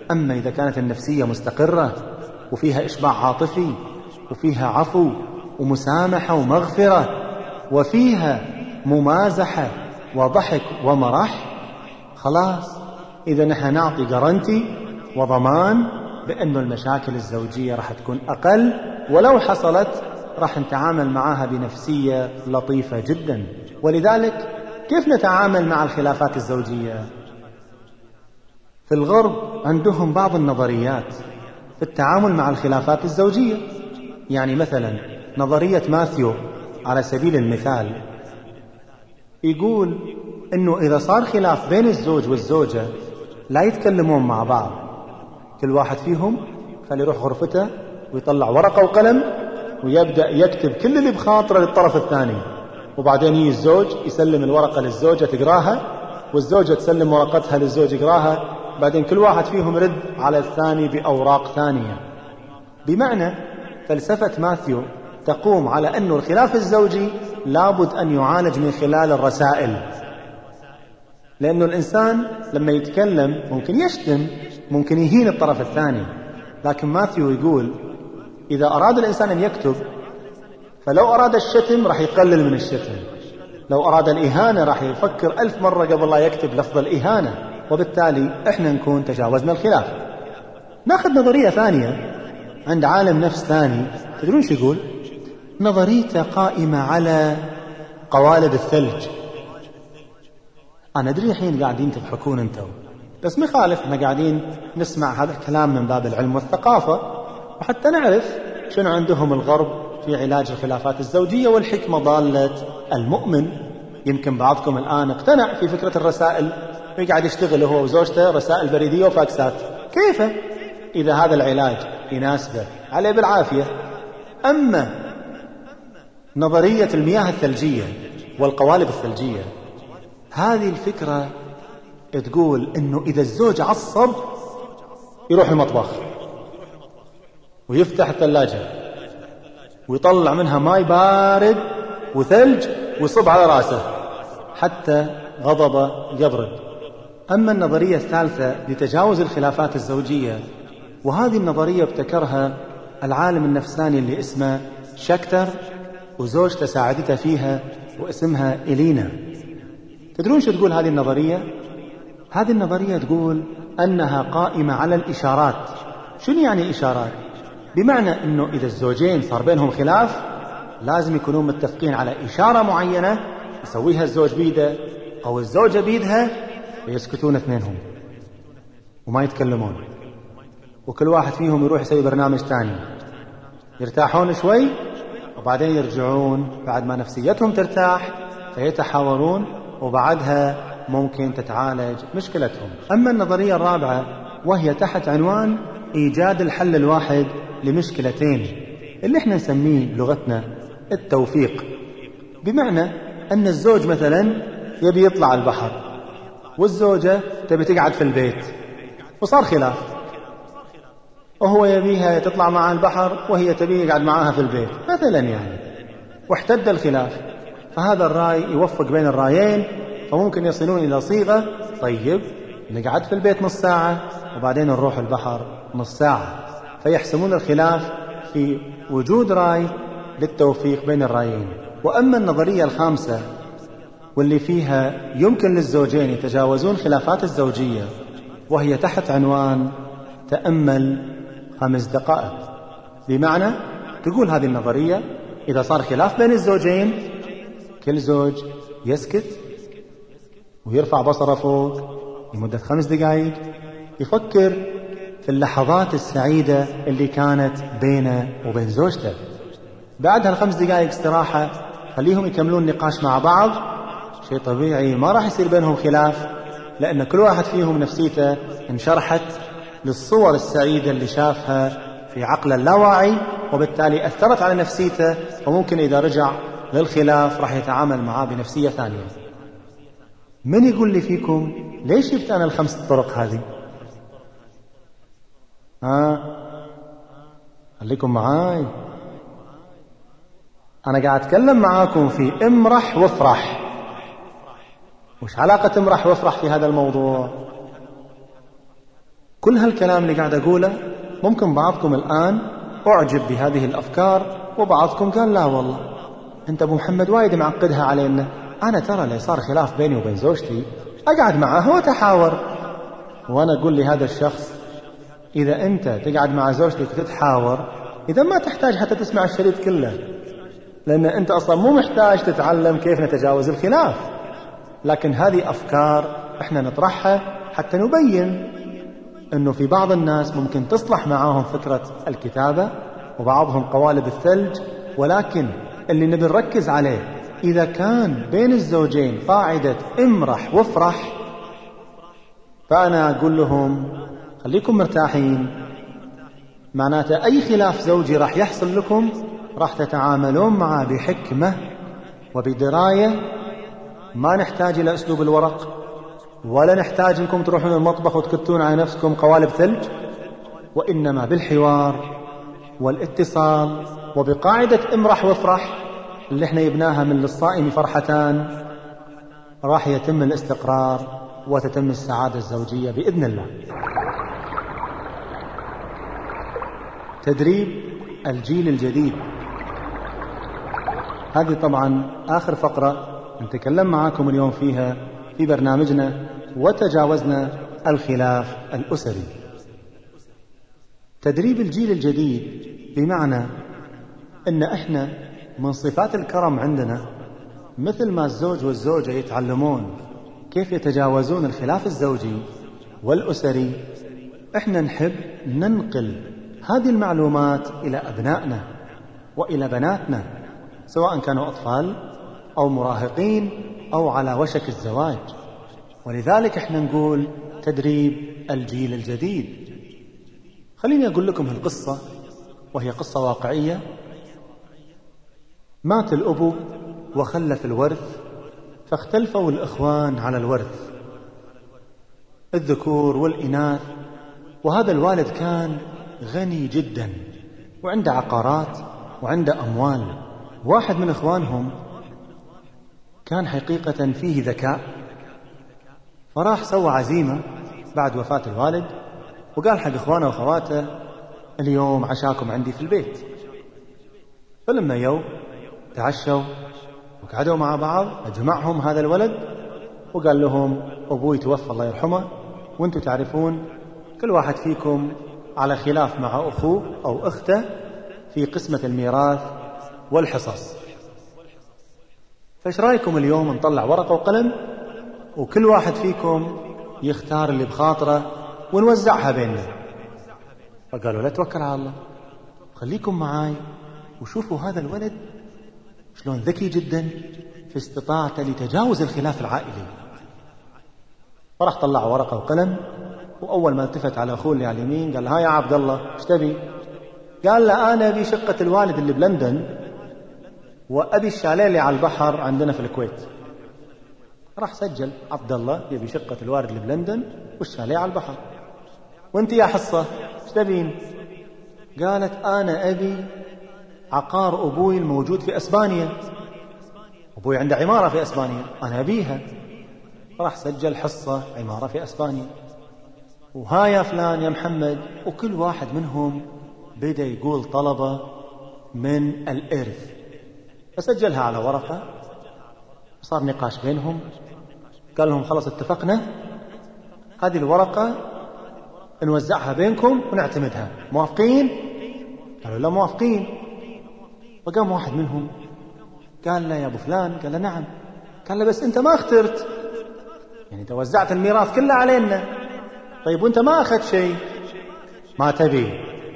أما إذا كانت النفسية مستقرة وفيها إشباع عاطفي وفيها عفو ومسامحة ومغفرة وفيها ممازحة وضحك ومرح، خلاص إذا نحن نعطي جرانتي وضمان بأن المشاكل الزوجية راح تكون أقل، ولو حصلت راح نتعامل معها بنفسية لطيفة جدا. ولذلك كيف نتعامل مع الخلافات الزوجية؟ في الغرب عندهم بعض النظريات في التعامل مع الخلافات الزوجية. يعني مثلا نظرية ماثيو على سبيل المثال يقول إنه إذا صار خلاف بين الزوج والزوجة لا يتكلمون مع بعض، كل واحد فيهم خلي يروح غرفته ويطلع ورقة وقلم ويبدأ يكتب كل اللي بخاطره للطرف الثاني، وبعدين يجي الزوج يسلم الورقة للزوجة تقراها والزوجة تسلم ورقتها للزوج يقراها، بعدين كل واحد فيهم يرد على الثاني بأوراق ثانية. بمعنى فلسفة ماثيو تقوم على أن الخلاف الزوجي لابد أن يعالج من خلال الرسائل، لأنه الإنسان لما يتكلم ممكن يشتم، ممكن يهين الطرف الثاني، لكن ماثيو يقول إذا أراد الإنسان أن يكتب فلو أراد الشتم راح يقلل من الشتم، لو أراد الإهانة راح يفكر ألف مرة قبل لا يكتب لفظ الإهانة، وبالتالي إحنا نكون تجاوزنا الخلاف. ناخذ نظرية ثانية عند عالم نفس ثاني، تدرون شو يقول؟ نظريته قائمة على قوالب الثلج. أنا أدري الحين قاعدين تضحكون أنتم، بس مخالف احنا قاعدين نسمع هذا الكلام من باب العلم والثقافة، وحتى نعرف شنو عندهم الغرب في علاج الخلافات الزوجية والحكمة ضالة المؤمن. يمكن بعضكم الآن اقتنع في فكرة الرسائل ويقعد يشتغل هو وزوجته رسائل بريدية وفاكسات، كيف إذا هذا العلاج يناسبه عليه بالعافية. أما نظرية المياه الثلجية والقوالب الثلجية، هذه الفكرة تقول إنه إذا الزوج عصب يروح المطبخ ويفتح الثلاجة ويطلع منها ماء بارد وثلج ويصب على رأسه حتى غضبه يبرد. أما النظرية الثالثة لتجاوز الخلافات الزوجية، وهذه النظرية ابتكرها العالم النفساني اللي اسمه شاكتر وزوجته ساعدته فيها واسمها إلينا. تدرون شو تقول هذه النظرية؟ هذه النظرية تقول أنها قائمة على الإشارات. شنو يعني إشارات؟ بمعنى أنه إذا الزوجين صار بينهم خلاف لازم يكونون متفقين على إشارة معينة يسويها الزوج بيده أو الزوجة بيدها ويسكتون اثنينهم وما يتكلمون، وكل واحد فيهم يروح يسوي برنامج تاني، يرتاحون شوي وبعدين يرجعون بعد ما نفسيتهم ترتاح فيتحاورون، وبعدها ممكن تتعالج مشكلتهم. أما النظرية الرابعة وهي تحت عنوان إيجاد الحل الواحد لمشكلتين، اللي احنا نسميه بلغتنا التوفيق. بمعنى أن الزوج مثلا يبي يطلع البحر والزوجة تبي تقعد في البيت، وصار خلاف، وهو يبيها تطلع معها البحر وهي تبي يقعد معها في البيت مثلا يعني، واحتد الخلاف، فهذا الرأي يوفق بين الرأيين، فممكن يصلون إلى صيغة طيب نقعد في البيت نص ساعة وبعدين نروح البحر نص ساعة، فيحسمون الخلاف في وجود رأي للتوفيق بين الرأيين. وأما النظرية الخامسة واللي فيها يمكن للزوجين يتجاوزون خلافات الزوجية، وهي تحت عنوان تأمل خمس دقائق. بمعنى تقول هذه النظرية إذا صار خلاف بين الزوجين كل زوج يسكت ويرفع بصره فوق لمدة خمس دقائق يفكر في اللحظات السعيدة اللي كانت بينه وبين زوجته. بعد هالخمس دقائق استراحة خليهم يكملون نقاش مع بعض، شيء طبيعي ما راح يصير بينهم خلاف، لأن كل واحد فيهم نفسيته انشرحت للصور السعيدة اللي شافها في عقله اللاواعي، وبالتالي أثرت على نفسيته، وممكن إذا رجع للخلاف راح يتعامل معاه بنفسية ثانية. من يقول لي فيكم ليش جبت أنا الخمس طرق هذه؟ ها خليكم معاي، أنا قاعد أتكلم معاكم في امرح وافرح. وش علاقة امرح وافرح في هذا الموضوع؟ كل هالكلام اللي قاعد أقوله ممكن بعضكم الآن أعجب بهذه الأفكار، وبعضكم قال لا والله أنت أبو محمد وايد معقدها علينا. أنا ترى لي صار خلاف بيني وبين زوجتي أقعد معه وتحاور. وأنا أقول لهذا الشخص إذا أنت تقعد مع زوجتك وتتحاور إذا ما تحتاج حتى تسمع الشريط كله، لأن أنت أصلا مو محتاج تتعلم كيف نتجاوز الخلاف. لكن هذه أفكار إحنا نطرحها حتى نبين أنه في بعض الناس ممكن تصلح معاهم فكرة الكتابة وبعضهم قوالب الثلج، ولكن اللي نبي نركز عليه إذا كان بين الزوجين قاعدة امرح وافرح، فأنا أقول لهم خليكم مرتاحين، معناته أي خلاف زوجي راح يحصل لكم راح تتعاملون معه بحكمة وبدراية. ما نحتاج إلى أسلوب الورق، ولا نحتاج أنكم تروحون المطبخ وتكتون على نفسكم قوالب ثلج، وإنما بالحوار والاتصال وبقاعدة امرح وافرح اللي احنا يبناها من للصائم فرحتان، راح يتم الاستقرار وتتم السعادة الزوجية بإذن الله. تدريب الجيل الجديد، هذه طبعا آخر فقرة نتكلم معاكم اليوم فيها في برنامجنا وتجاوزنا الخلاف الأسري. تدريب الجيل الجديد بمعنى أن إحنا من صفات الكرم عندنا مثل ما الزوج والزوجة يتعلمون كيف يتجاوزون الخلاف الزوجي والأسري، إحنا نحب ننقل هذه المعلومات إلى أبنائنا وإلى بناتنا، سواء كانوا أطفال أو مراهقين أو على وشك الزواج. ولذلك إحنا نقول تدريب الجيل الجديد. خليني أقول لكم هالقصة، وهي قصة واقعية. مات الأبو وخلف الورث، فاختلفوا الإخوان على الورث، الذكور والإناث. وهذا الوالد كان غني جدا وعنده عقارات وعنده أموال. واحد من إخوانهم كان حقيقة فيه ذكاء، فراح سوى عزيمة بعد وفاة الوالد وقال حق إخوانه وأخواته اليوم عشاكم عندي في البيت. فلما يوم تعشوا وقعدوا مع بعض أجمعهم هذا الولد وقال لهم أبوي توفى الله يرحمه، وانتم تعرفون كل واحد فيكم على خلاف مع أخوه أو أخته في قسمة الميراث والحصص، فايش رأيكم اليوم نطلع ورقة وقلم وكل واحد فيكم يختار اللي بخاطره ونوزعها بيننا؟ فقالوا لا توكل على الله، خليكم معاي وشوفوا هذا الولد شلون ذكي جدا في استطاعته لتجاوز الخلاف العائلي. فراح طلع ورقة وقلم، وأول ما التفت على أخوه اللي على اليمين قال ها يا عبد الله ايش تبي؟ قال له أنا أبي شقة الوالد اللي بلندن، وأبي الشاليه اللي على البحر عندنا في الكويت. راح سجل عبد الله يبي شقة الوالد اللي بلندن والشاليه على البحر. وانت يا حصة ايش تبين؟ قالت أنا أبي عقار أبوي الموجود في أسبانيا، أبوي عنده عمارة في أسبانيا أنا أبيها. راح سجل حصة عمارة في أسبانيا. وها يا فلان يا محمد، وكل واحد منهم بدأ يقول طلبة من الإرث، فسجلها على ورقة. صار نقاش بينهم، قال لهم خلاص اتفقنا هذه الورقة نوزعها بينكم ونعتمدها، موافقين؟ قالوا لا موافقين. وقام واحد منهم قال له يا أبو فلان، قال له نعم. قال له بس أنت ما اخترت، يعني أنت وزعت الميراث كله علينا، طيب وأنت ما أخذت شيء، ما تبي.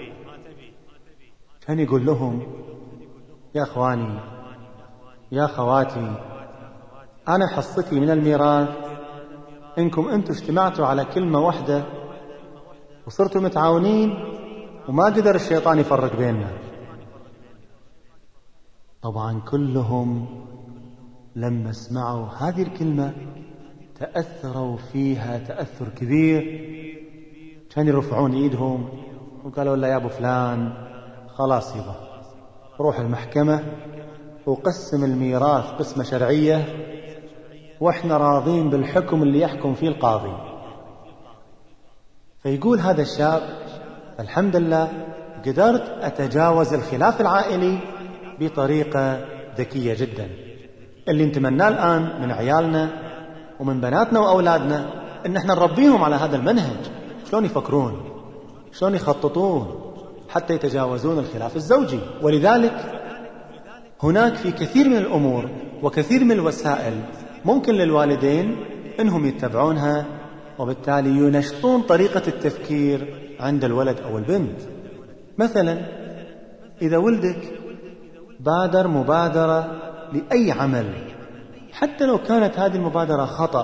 كان يقول لهم يا أخواني يا خواتي، أنا حصتي من الميراث إنكم أنتم اجتمعتوا على كلمة واحدة وصرتوا متعاونين وما قدر الشيطان يفرق بيننا. طبعا كلهم لما سمعوا هذه الكلمة تأثروا فيها تأثر كبير، كانوا يرفعون إيدهم وقالوا لا يا أبو فلان خلاص يبا روح المحكمة وقسم الميراث قسمة شرعية وإحنا راضين بالحكم اللي يحكم فيه القاضي. فيقول هذا الشاب: الحمد لله قدرت أتجاوز الخلاف العائلي بطريقة ذكية جدا. اللي نتمناه الآن من عيالنا ومن بناتنا وأولادنا إن احنا نربيهم على هذا المنهج، شلون يفكرون، شلون يخططون حتى يتجاوزون الخلاف الزوجي. ولذلك هناك في كثير من الأمور وكثير من الوسائل ممكن للوالدين إنهم يتبعونها، وبالتالي ينشطون طريقة التفكير عند الولد أو البنت. مثلا إذا ولدك بادر مبادرة لأي عمل، حتى لو كانت هذه المبادرة خطأ،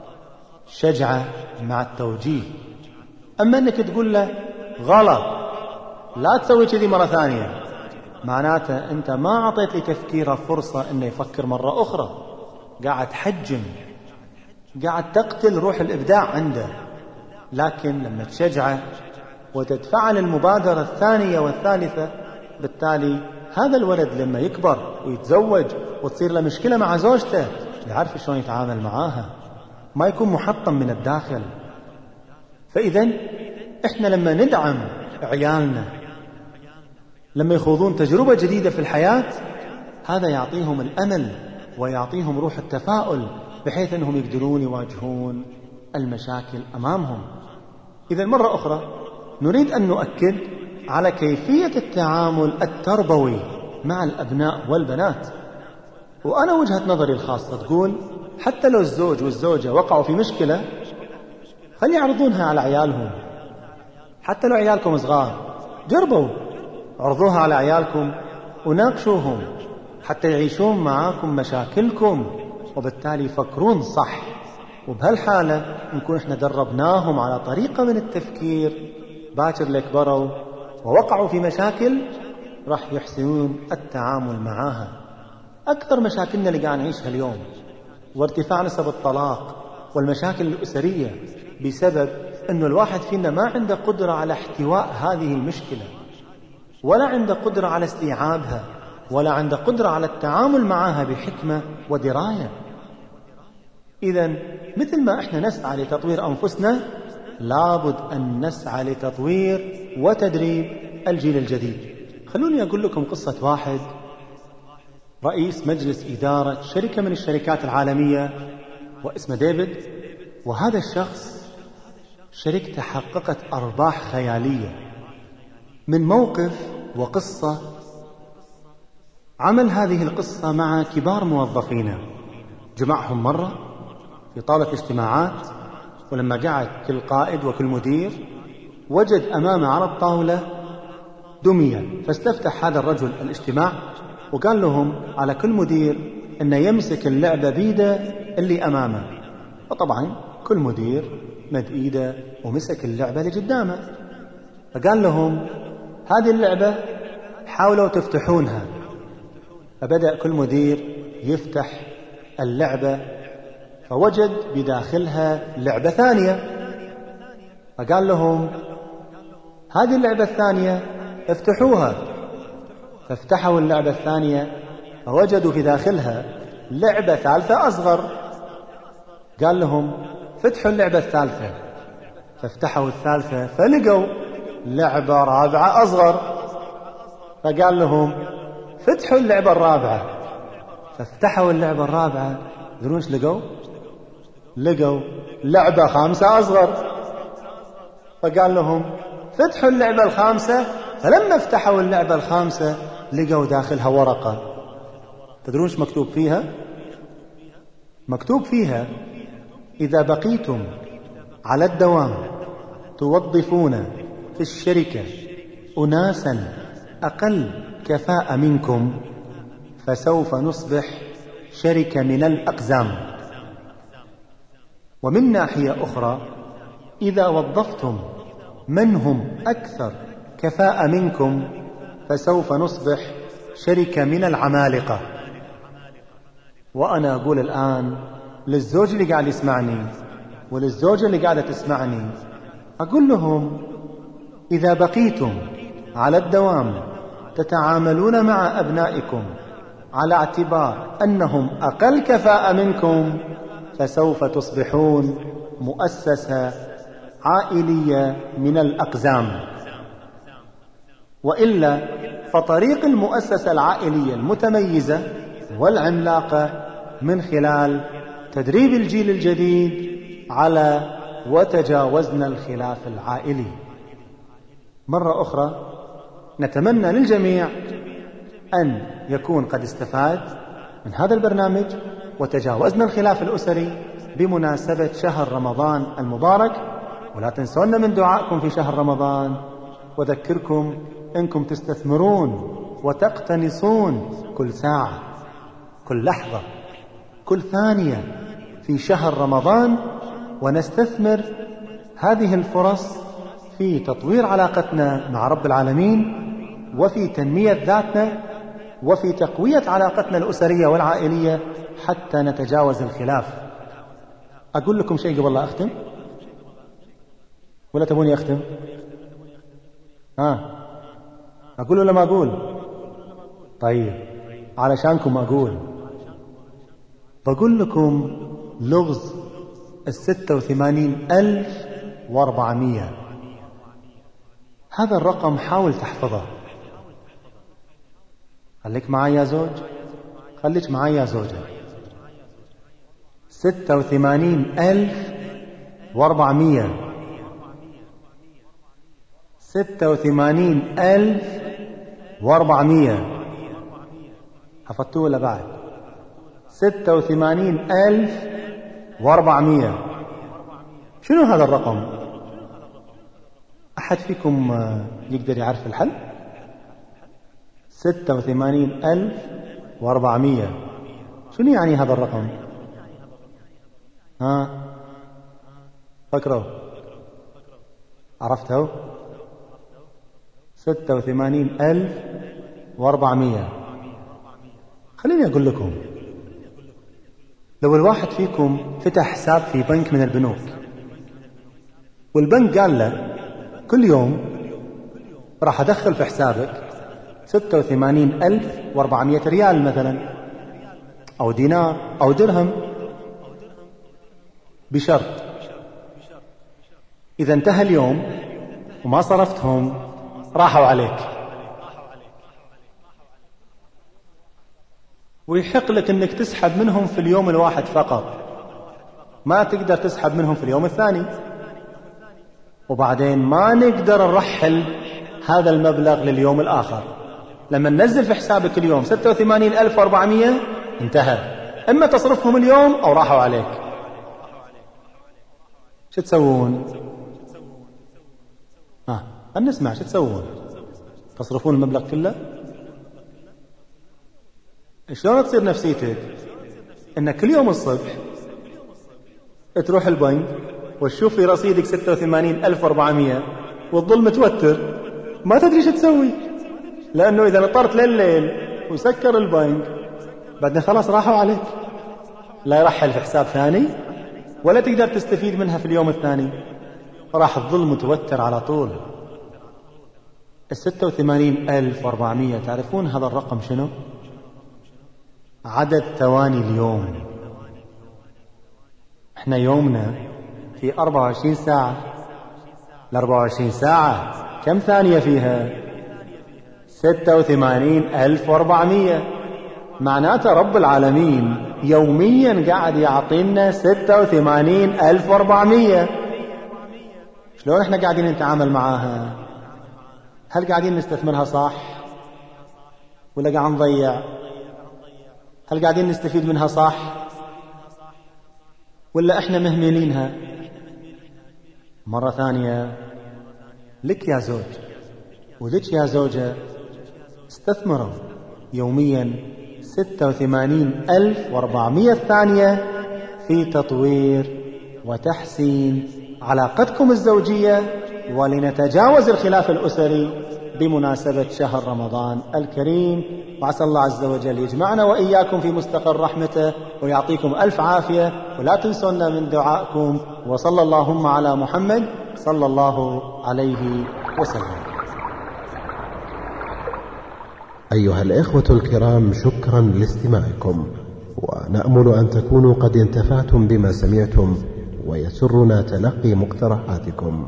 شجعة مع التوجيه. أما أنك تقول له غلط لا تسوي كذي مرة ثانية، معناته أنت ما أعطيت لتفكيره فرصة أنه يفكر مرة أخرى، قاعد تحجم، قاعد تقتل روح الإبداع عنده. لكن لما تشجعه وتتفعل المبادرة الثانية والثالثة، بالتالي هذا الولد لما يكبر ويتزوج وتصير له مشكلة مع زوجته يعرف شلون يتعامل معاها، ما يكون محطم من الداخل. فإذا إحنا لما ندعم عيالنا لما يخوضون تجربة جديدة في الحياة، هذا يعطيهم الأمل ويعطيهم روح التفاؤل بحيث أنهم يقدرون يواجهون المشاكل أمامهم. إذا مرة أخرى نريد أن نؤكد على كيفية التعامل التربوي مع الأبناء والبنات. وأنا وجهة نظري الخاصة تقول حتى لو الزوج والزوجة وقعوا في مشكلة، خلي يعرضونها على عيالهم. حتى لو عيالكم صغار، جربوا عرضوها على عيالكم وناقشوهم حتى يعيشون معاكم مشاكلكم، وبالتالي يفكرون صح. وبهالحالة نكون احنا دربناهم على طريقة من التفكير، باكر لكبروا ووقعوا في مشاكل راح يحسنون التعامل معها. أكثر مشاكلنا اللي قاعد نعيشها اليوم وارتفاع نسب الطلاق والمشاكل الأسرية بسبب أنه الواحد فينا ما عنده قدرة على احتواء هذه المشكلة، ولا عنده قدرة على استيعابها، ولا عنده قدرة على التعامل معها بحكمة ودراية. إذن مثل ما احنا نسعى لتطوير أنفسنا، لابد أن نسعى لتطوير وتدريب الجيل الجديد. خلوني أقول لكم قصة واحد رئيس مجلس إدارة شركة من الشركات العالمية واسمه ديفيد. وهذا الشخص شركته حققت أرباح خيالية من موقف وقصة. عمل هذه القصة مع كبار موظفينه، جمعهم مرة في طاولة اجتماعات، ولما قعد كل قائد وكل مدير وجد أمامه على الطاولة دمية، فاستفتح هذا الرجل الاجتماع وقال لهم على كل مدير أنه يمسك اللعبة بيده اللي أمامه. وطبعا كل مدير مد إيده ومسك اللعبة اللي قدامه، فقال لهم هذه اللعبة حاولوا تفتحونها. فبدأ كل مدير يفتح اللعبة، فوجد بداخلها لعبة ثانية، فقال لهم هذه اللعبة الثانية افتحوها. فافتحوا اللعبة الثانية فوجدوا في داخلها لعبة ثالثة أصغر. قال لهم فتحوا اللعبة الثالثة. فافتحوا الثالثة فلقوا لعبة رابعة أصغر. فقال لهم فتحوا اللعبة الرابعة. فافتحوا اللعبة الرابعة، تدرون ايش لقوا؟ لقوا لعبة خامسة أصغر. فقال لهم فتحوا اللعبة الخامسة. فلما افتحوا اللعبة الخامسة لقوا داخلها ورقة. تدرون ايش مكتوب فيها؟ مكتوب فيها إذا بقيتم على الدوام توظفون في الشركة أناسا أقل كفاءة منكم فسوف نصبح شركة من الأقزام. ومن ناحية أخرى إذا وظفتم من هم أكثر كفاءة منكم فسوف نصبح شركة من العمالقة. وأنا أقول الآن للزوج اللي قاعد يسمعني وللزوجة اللي قاعدة تسمعني، أقول لهم إذا بقيتم على الدوام تتعاملون مع أبنائكم على اعتبار أنهم أقل كفاءة منكم فسوف تصبحون مؤسسة عائلية من الأقزام، وإلا فطريق المؤسسة العائلية المتميزة والعملاقة من خلال تدريب الجيل الجديد على وتجاوزنا الخلاف العائلي. مرة أخرى نتمنى للجميع أن يكون قد استفاد من هذا البرنامج وتجاوزنا الخلاف الأسري بمناسبة شهر رمضان المبارك. ولا تنسونا من دعائكم في شهر رمضان، وذكركم أنكم تستثمرون وتقتنصون كل ساعة، كل لحظة، كل ثانية في شهر رمضان، ونستثمر هذه الفرص في تطوير علاقتنا مع رب العالمين، وفي تنمية ذاتنا، وفي تقوية علاقتنا الأسرية والعائلية حتى نتجاوز الخلاف. أقول لكم شيء قبل لا أختم، ولا تبوني أختم؟ ها أقول ولا ما أقول؟ طيب علشانكم أقول. بقول لكم لغز الستة وثمانين ألف واربعمية، هذا الرقم حاول تحفظه. خليك معي يا زوج، خليك معي يا زوجة. ستة وثمانين ألف واربعمية، ستة وثمانين ألف واربعمية. حفظتوه ولا بعد؟ ستة وثمانين ألف واربعمية. شنو هذا الرقم؟ أحد فيكم يقدر يعرف الحل؟ ستة وثمانين ألف واربعمية، شنو يعني هذا الرقم؟ ها فكروا، عرفتوا؟ ستة وثمانين ألف واربعمية. خليني أقول لكم، لو الواحد فيكم فتح حساب في بنك من البنوك، والبنك قال له كل يوم راح أدخل في حسابك ستة وثمانين ألف واربعمية ريال مثلا، أو دينار أو درهم، بشرط إذا انتهى اليوم وما صرفتهم راحوا عليك، ويحق لك أنك تسحب منهم في اليوم الواحد فقط، ما تقدر تسحب منهم في اليوم الثاني. وبعدين ما نقدر نرحل هذا المبلغ لليوم الآخر. لما ننزل في حسابك اليوم ستة وثمانين ألف واربعمية انتهى، إما تصرفهم اليوم أو راحوا عليك. شو تسوون؟ ها آه. نسمع شو تسوون؟ تصرفون المبلغ كله؟ شلون تصير نفسيتك؟ إن كل يوم الصبح تروح البنك وتشوف في رصيدك ستة وثمانين ألف واربعمية وتظل متوتر ما تدري شو تسوي، لأنه إذا نطرت لليل وسكر البنك بعدين خلاص راحوا عليك، لا يرحل في حساب ثاني ولا تقدر تستفيد منها في اليوم الثاني، راح تظل متوتر على طول. الستة وثمانين ألف واربعمية تعرفون هذا الرقم شنو؟ عدد ثواني اليوم. احنا يومنا في أربعة وعشرين ساعة، الأربعة وعشرين ساعة كم ثانية فيها؟ ستة وثمانين ألف واربعمية. معناته رب العالمين يوميا قاعد يعطينا ستة وثمانين ألف واربعمية. شلون احنا قاعدين نتعامل معاها؟ هل قاعدين نستثمرها صح ولا قاعد نضيع؟ هل قاعدين نستفيد منها صح ولا احنا مهملينها؟ مرة ثانية، لك يا زوج ولك يا زوجة، استثمروا يوميا ستة وثمانين ألف واربعمية ثانية في تطوير وتحسين علاقتكم الزوجية، ولنتجاوز الخلاف الأسري بمناسبة شهر رمضان الكريم. وعسى الله عز وجل يجمعنا وإياكم في مستقر رحمته ويعطيكم ألف عافية، ولا تنسونا من دعائكم. وصلى اللهم على محمد صلى الله عليه وسلم. أيها الإخوة الكرام، شكرا لاستماعكم، ونأمل أن تكونوا قد انتفعتم بما سمعتم ويسرنا تلقي مقترحاتكم.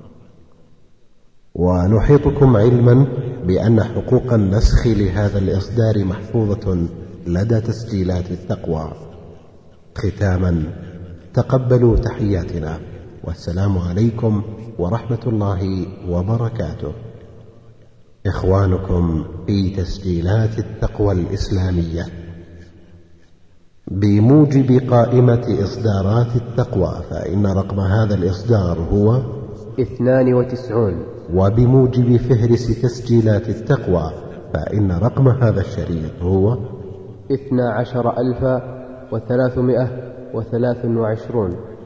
ونحيطكم علما بأن حقوق النسخ لهذا الإصدار محفوظة لدى تسجيلات التقوى. ختاما، تقبلوا تحياتنا، والسلام عليكم ورحمة الله وبركاته. إخوانكم في تسجيلات التقوى الإسلامية. بموجب قائمة إصدارات التقوى فإن رقم هذا الإصدار هو اثنان وتسعون، وبموجب فهرس تسجيلات التقوى فإن رقم هذا الشريط هو اثنا عشر ألفا وثلاثمائة وثلاث وعشرون.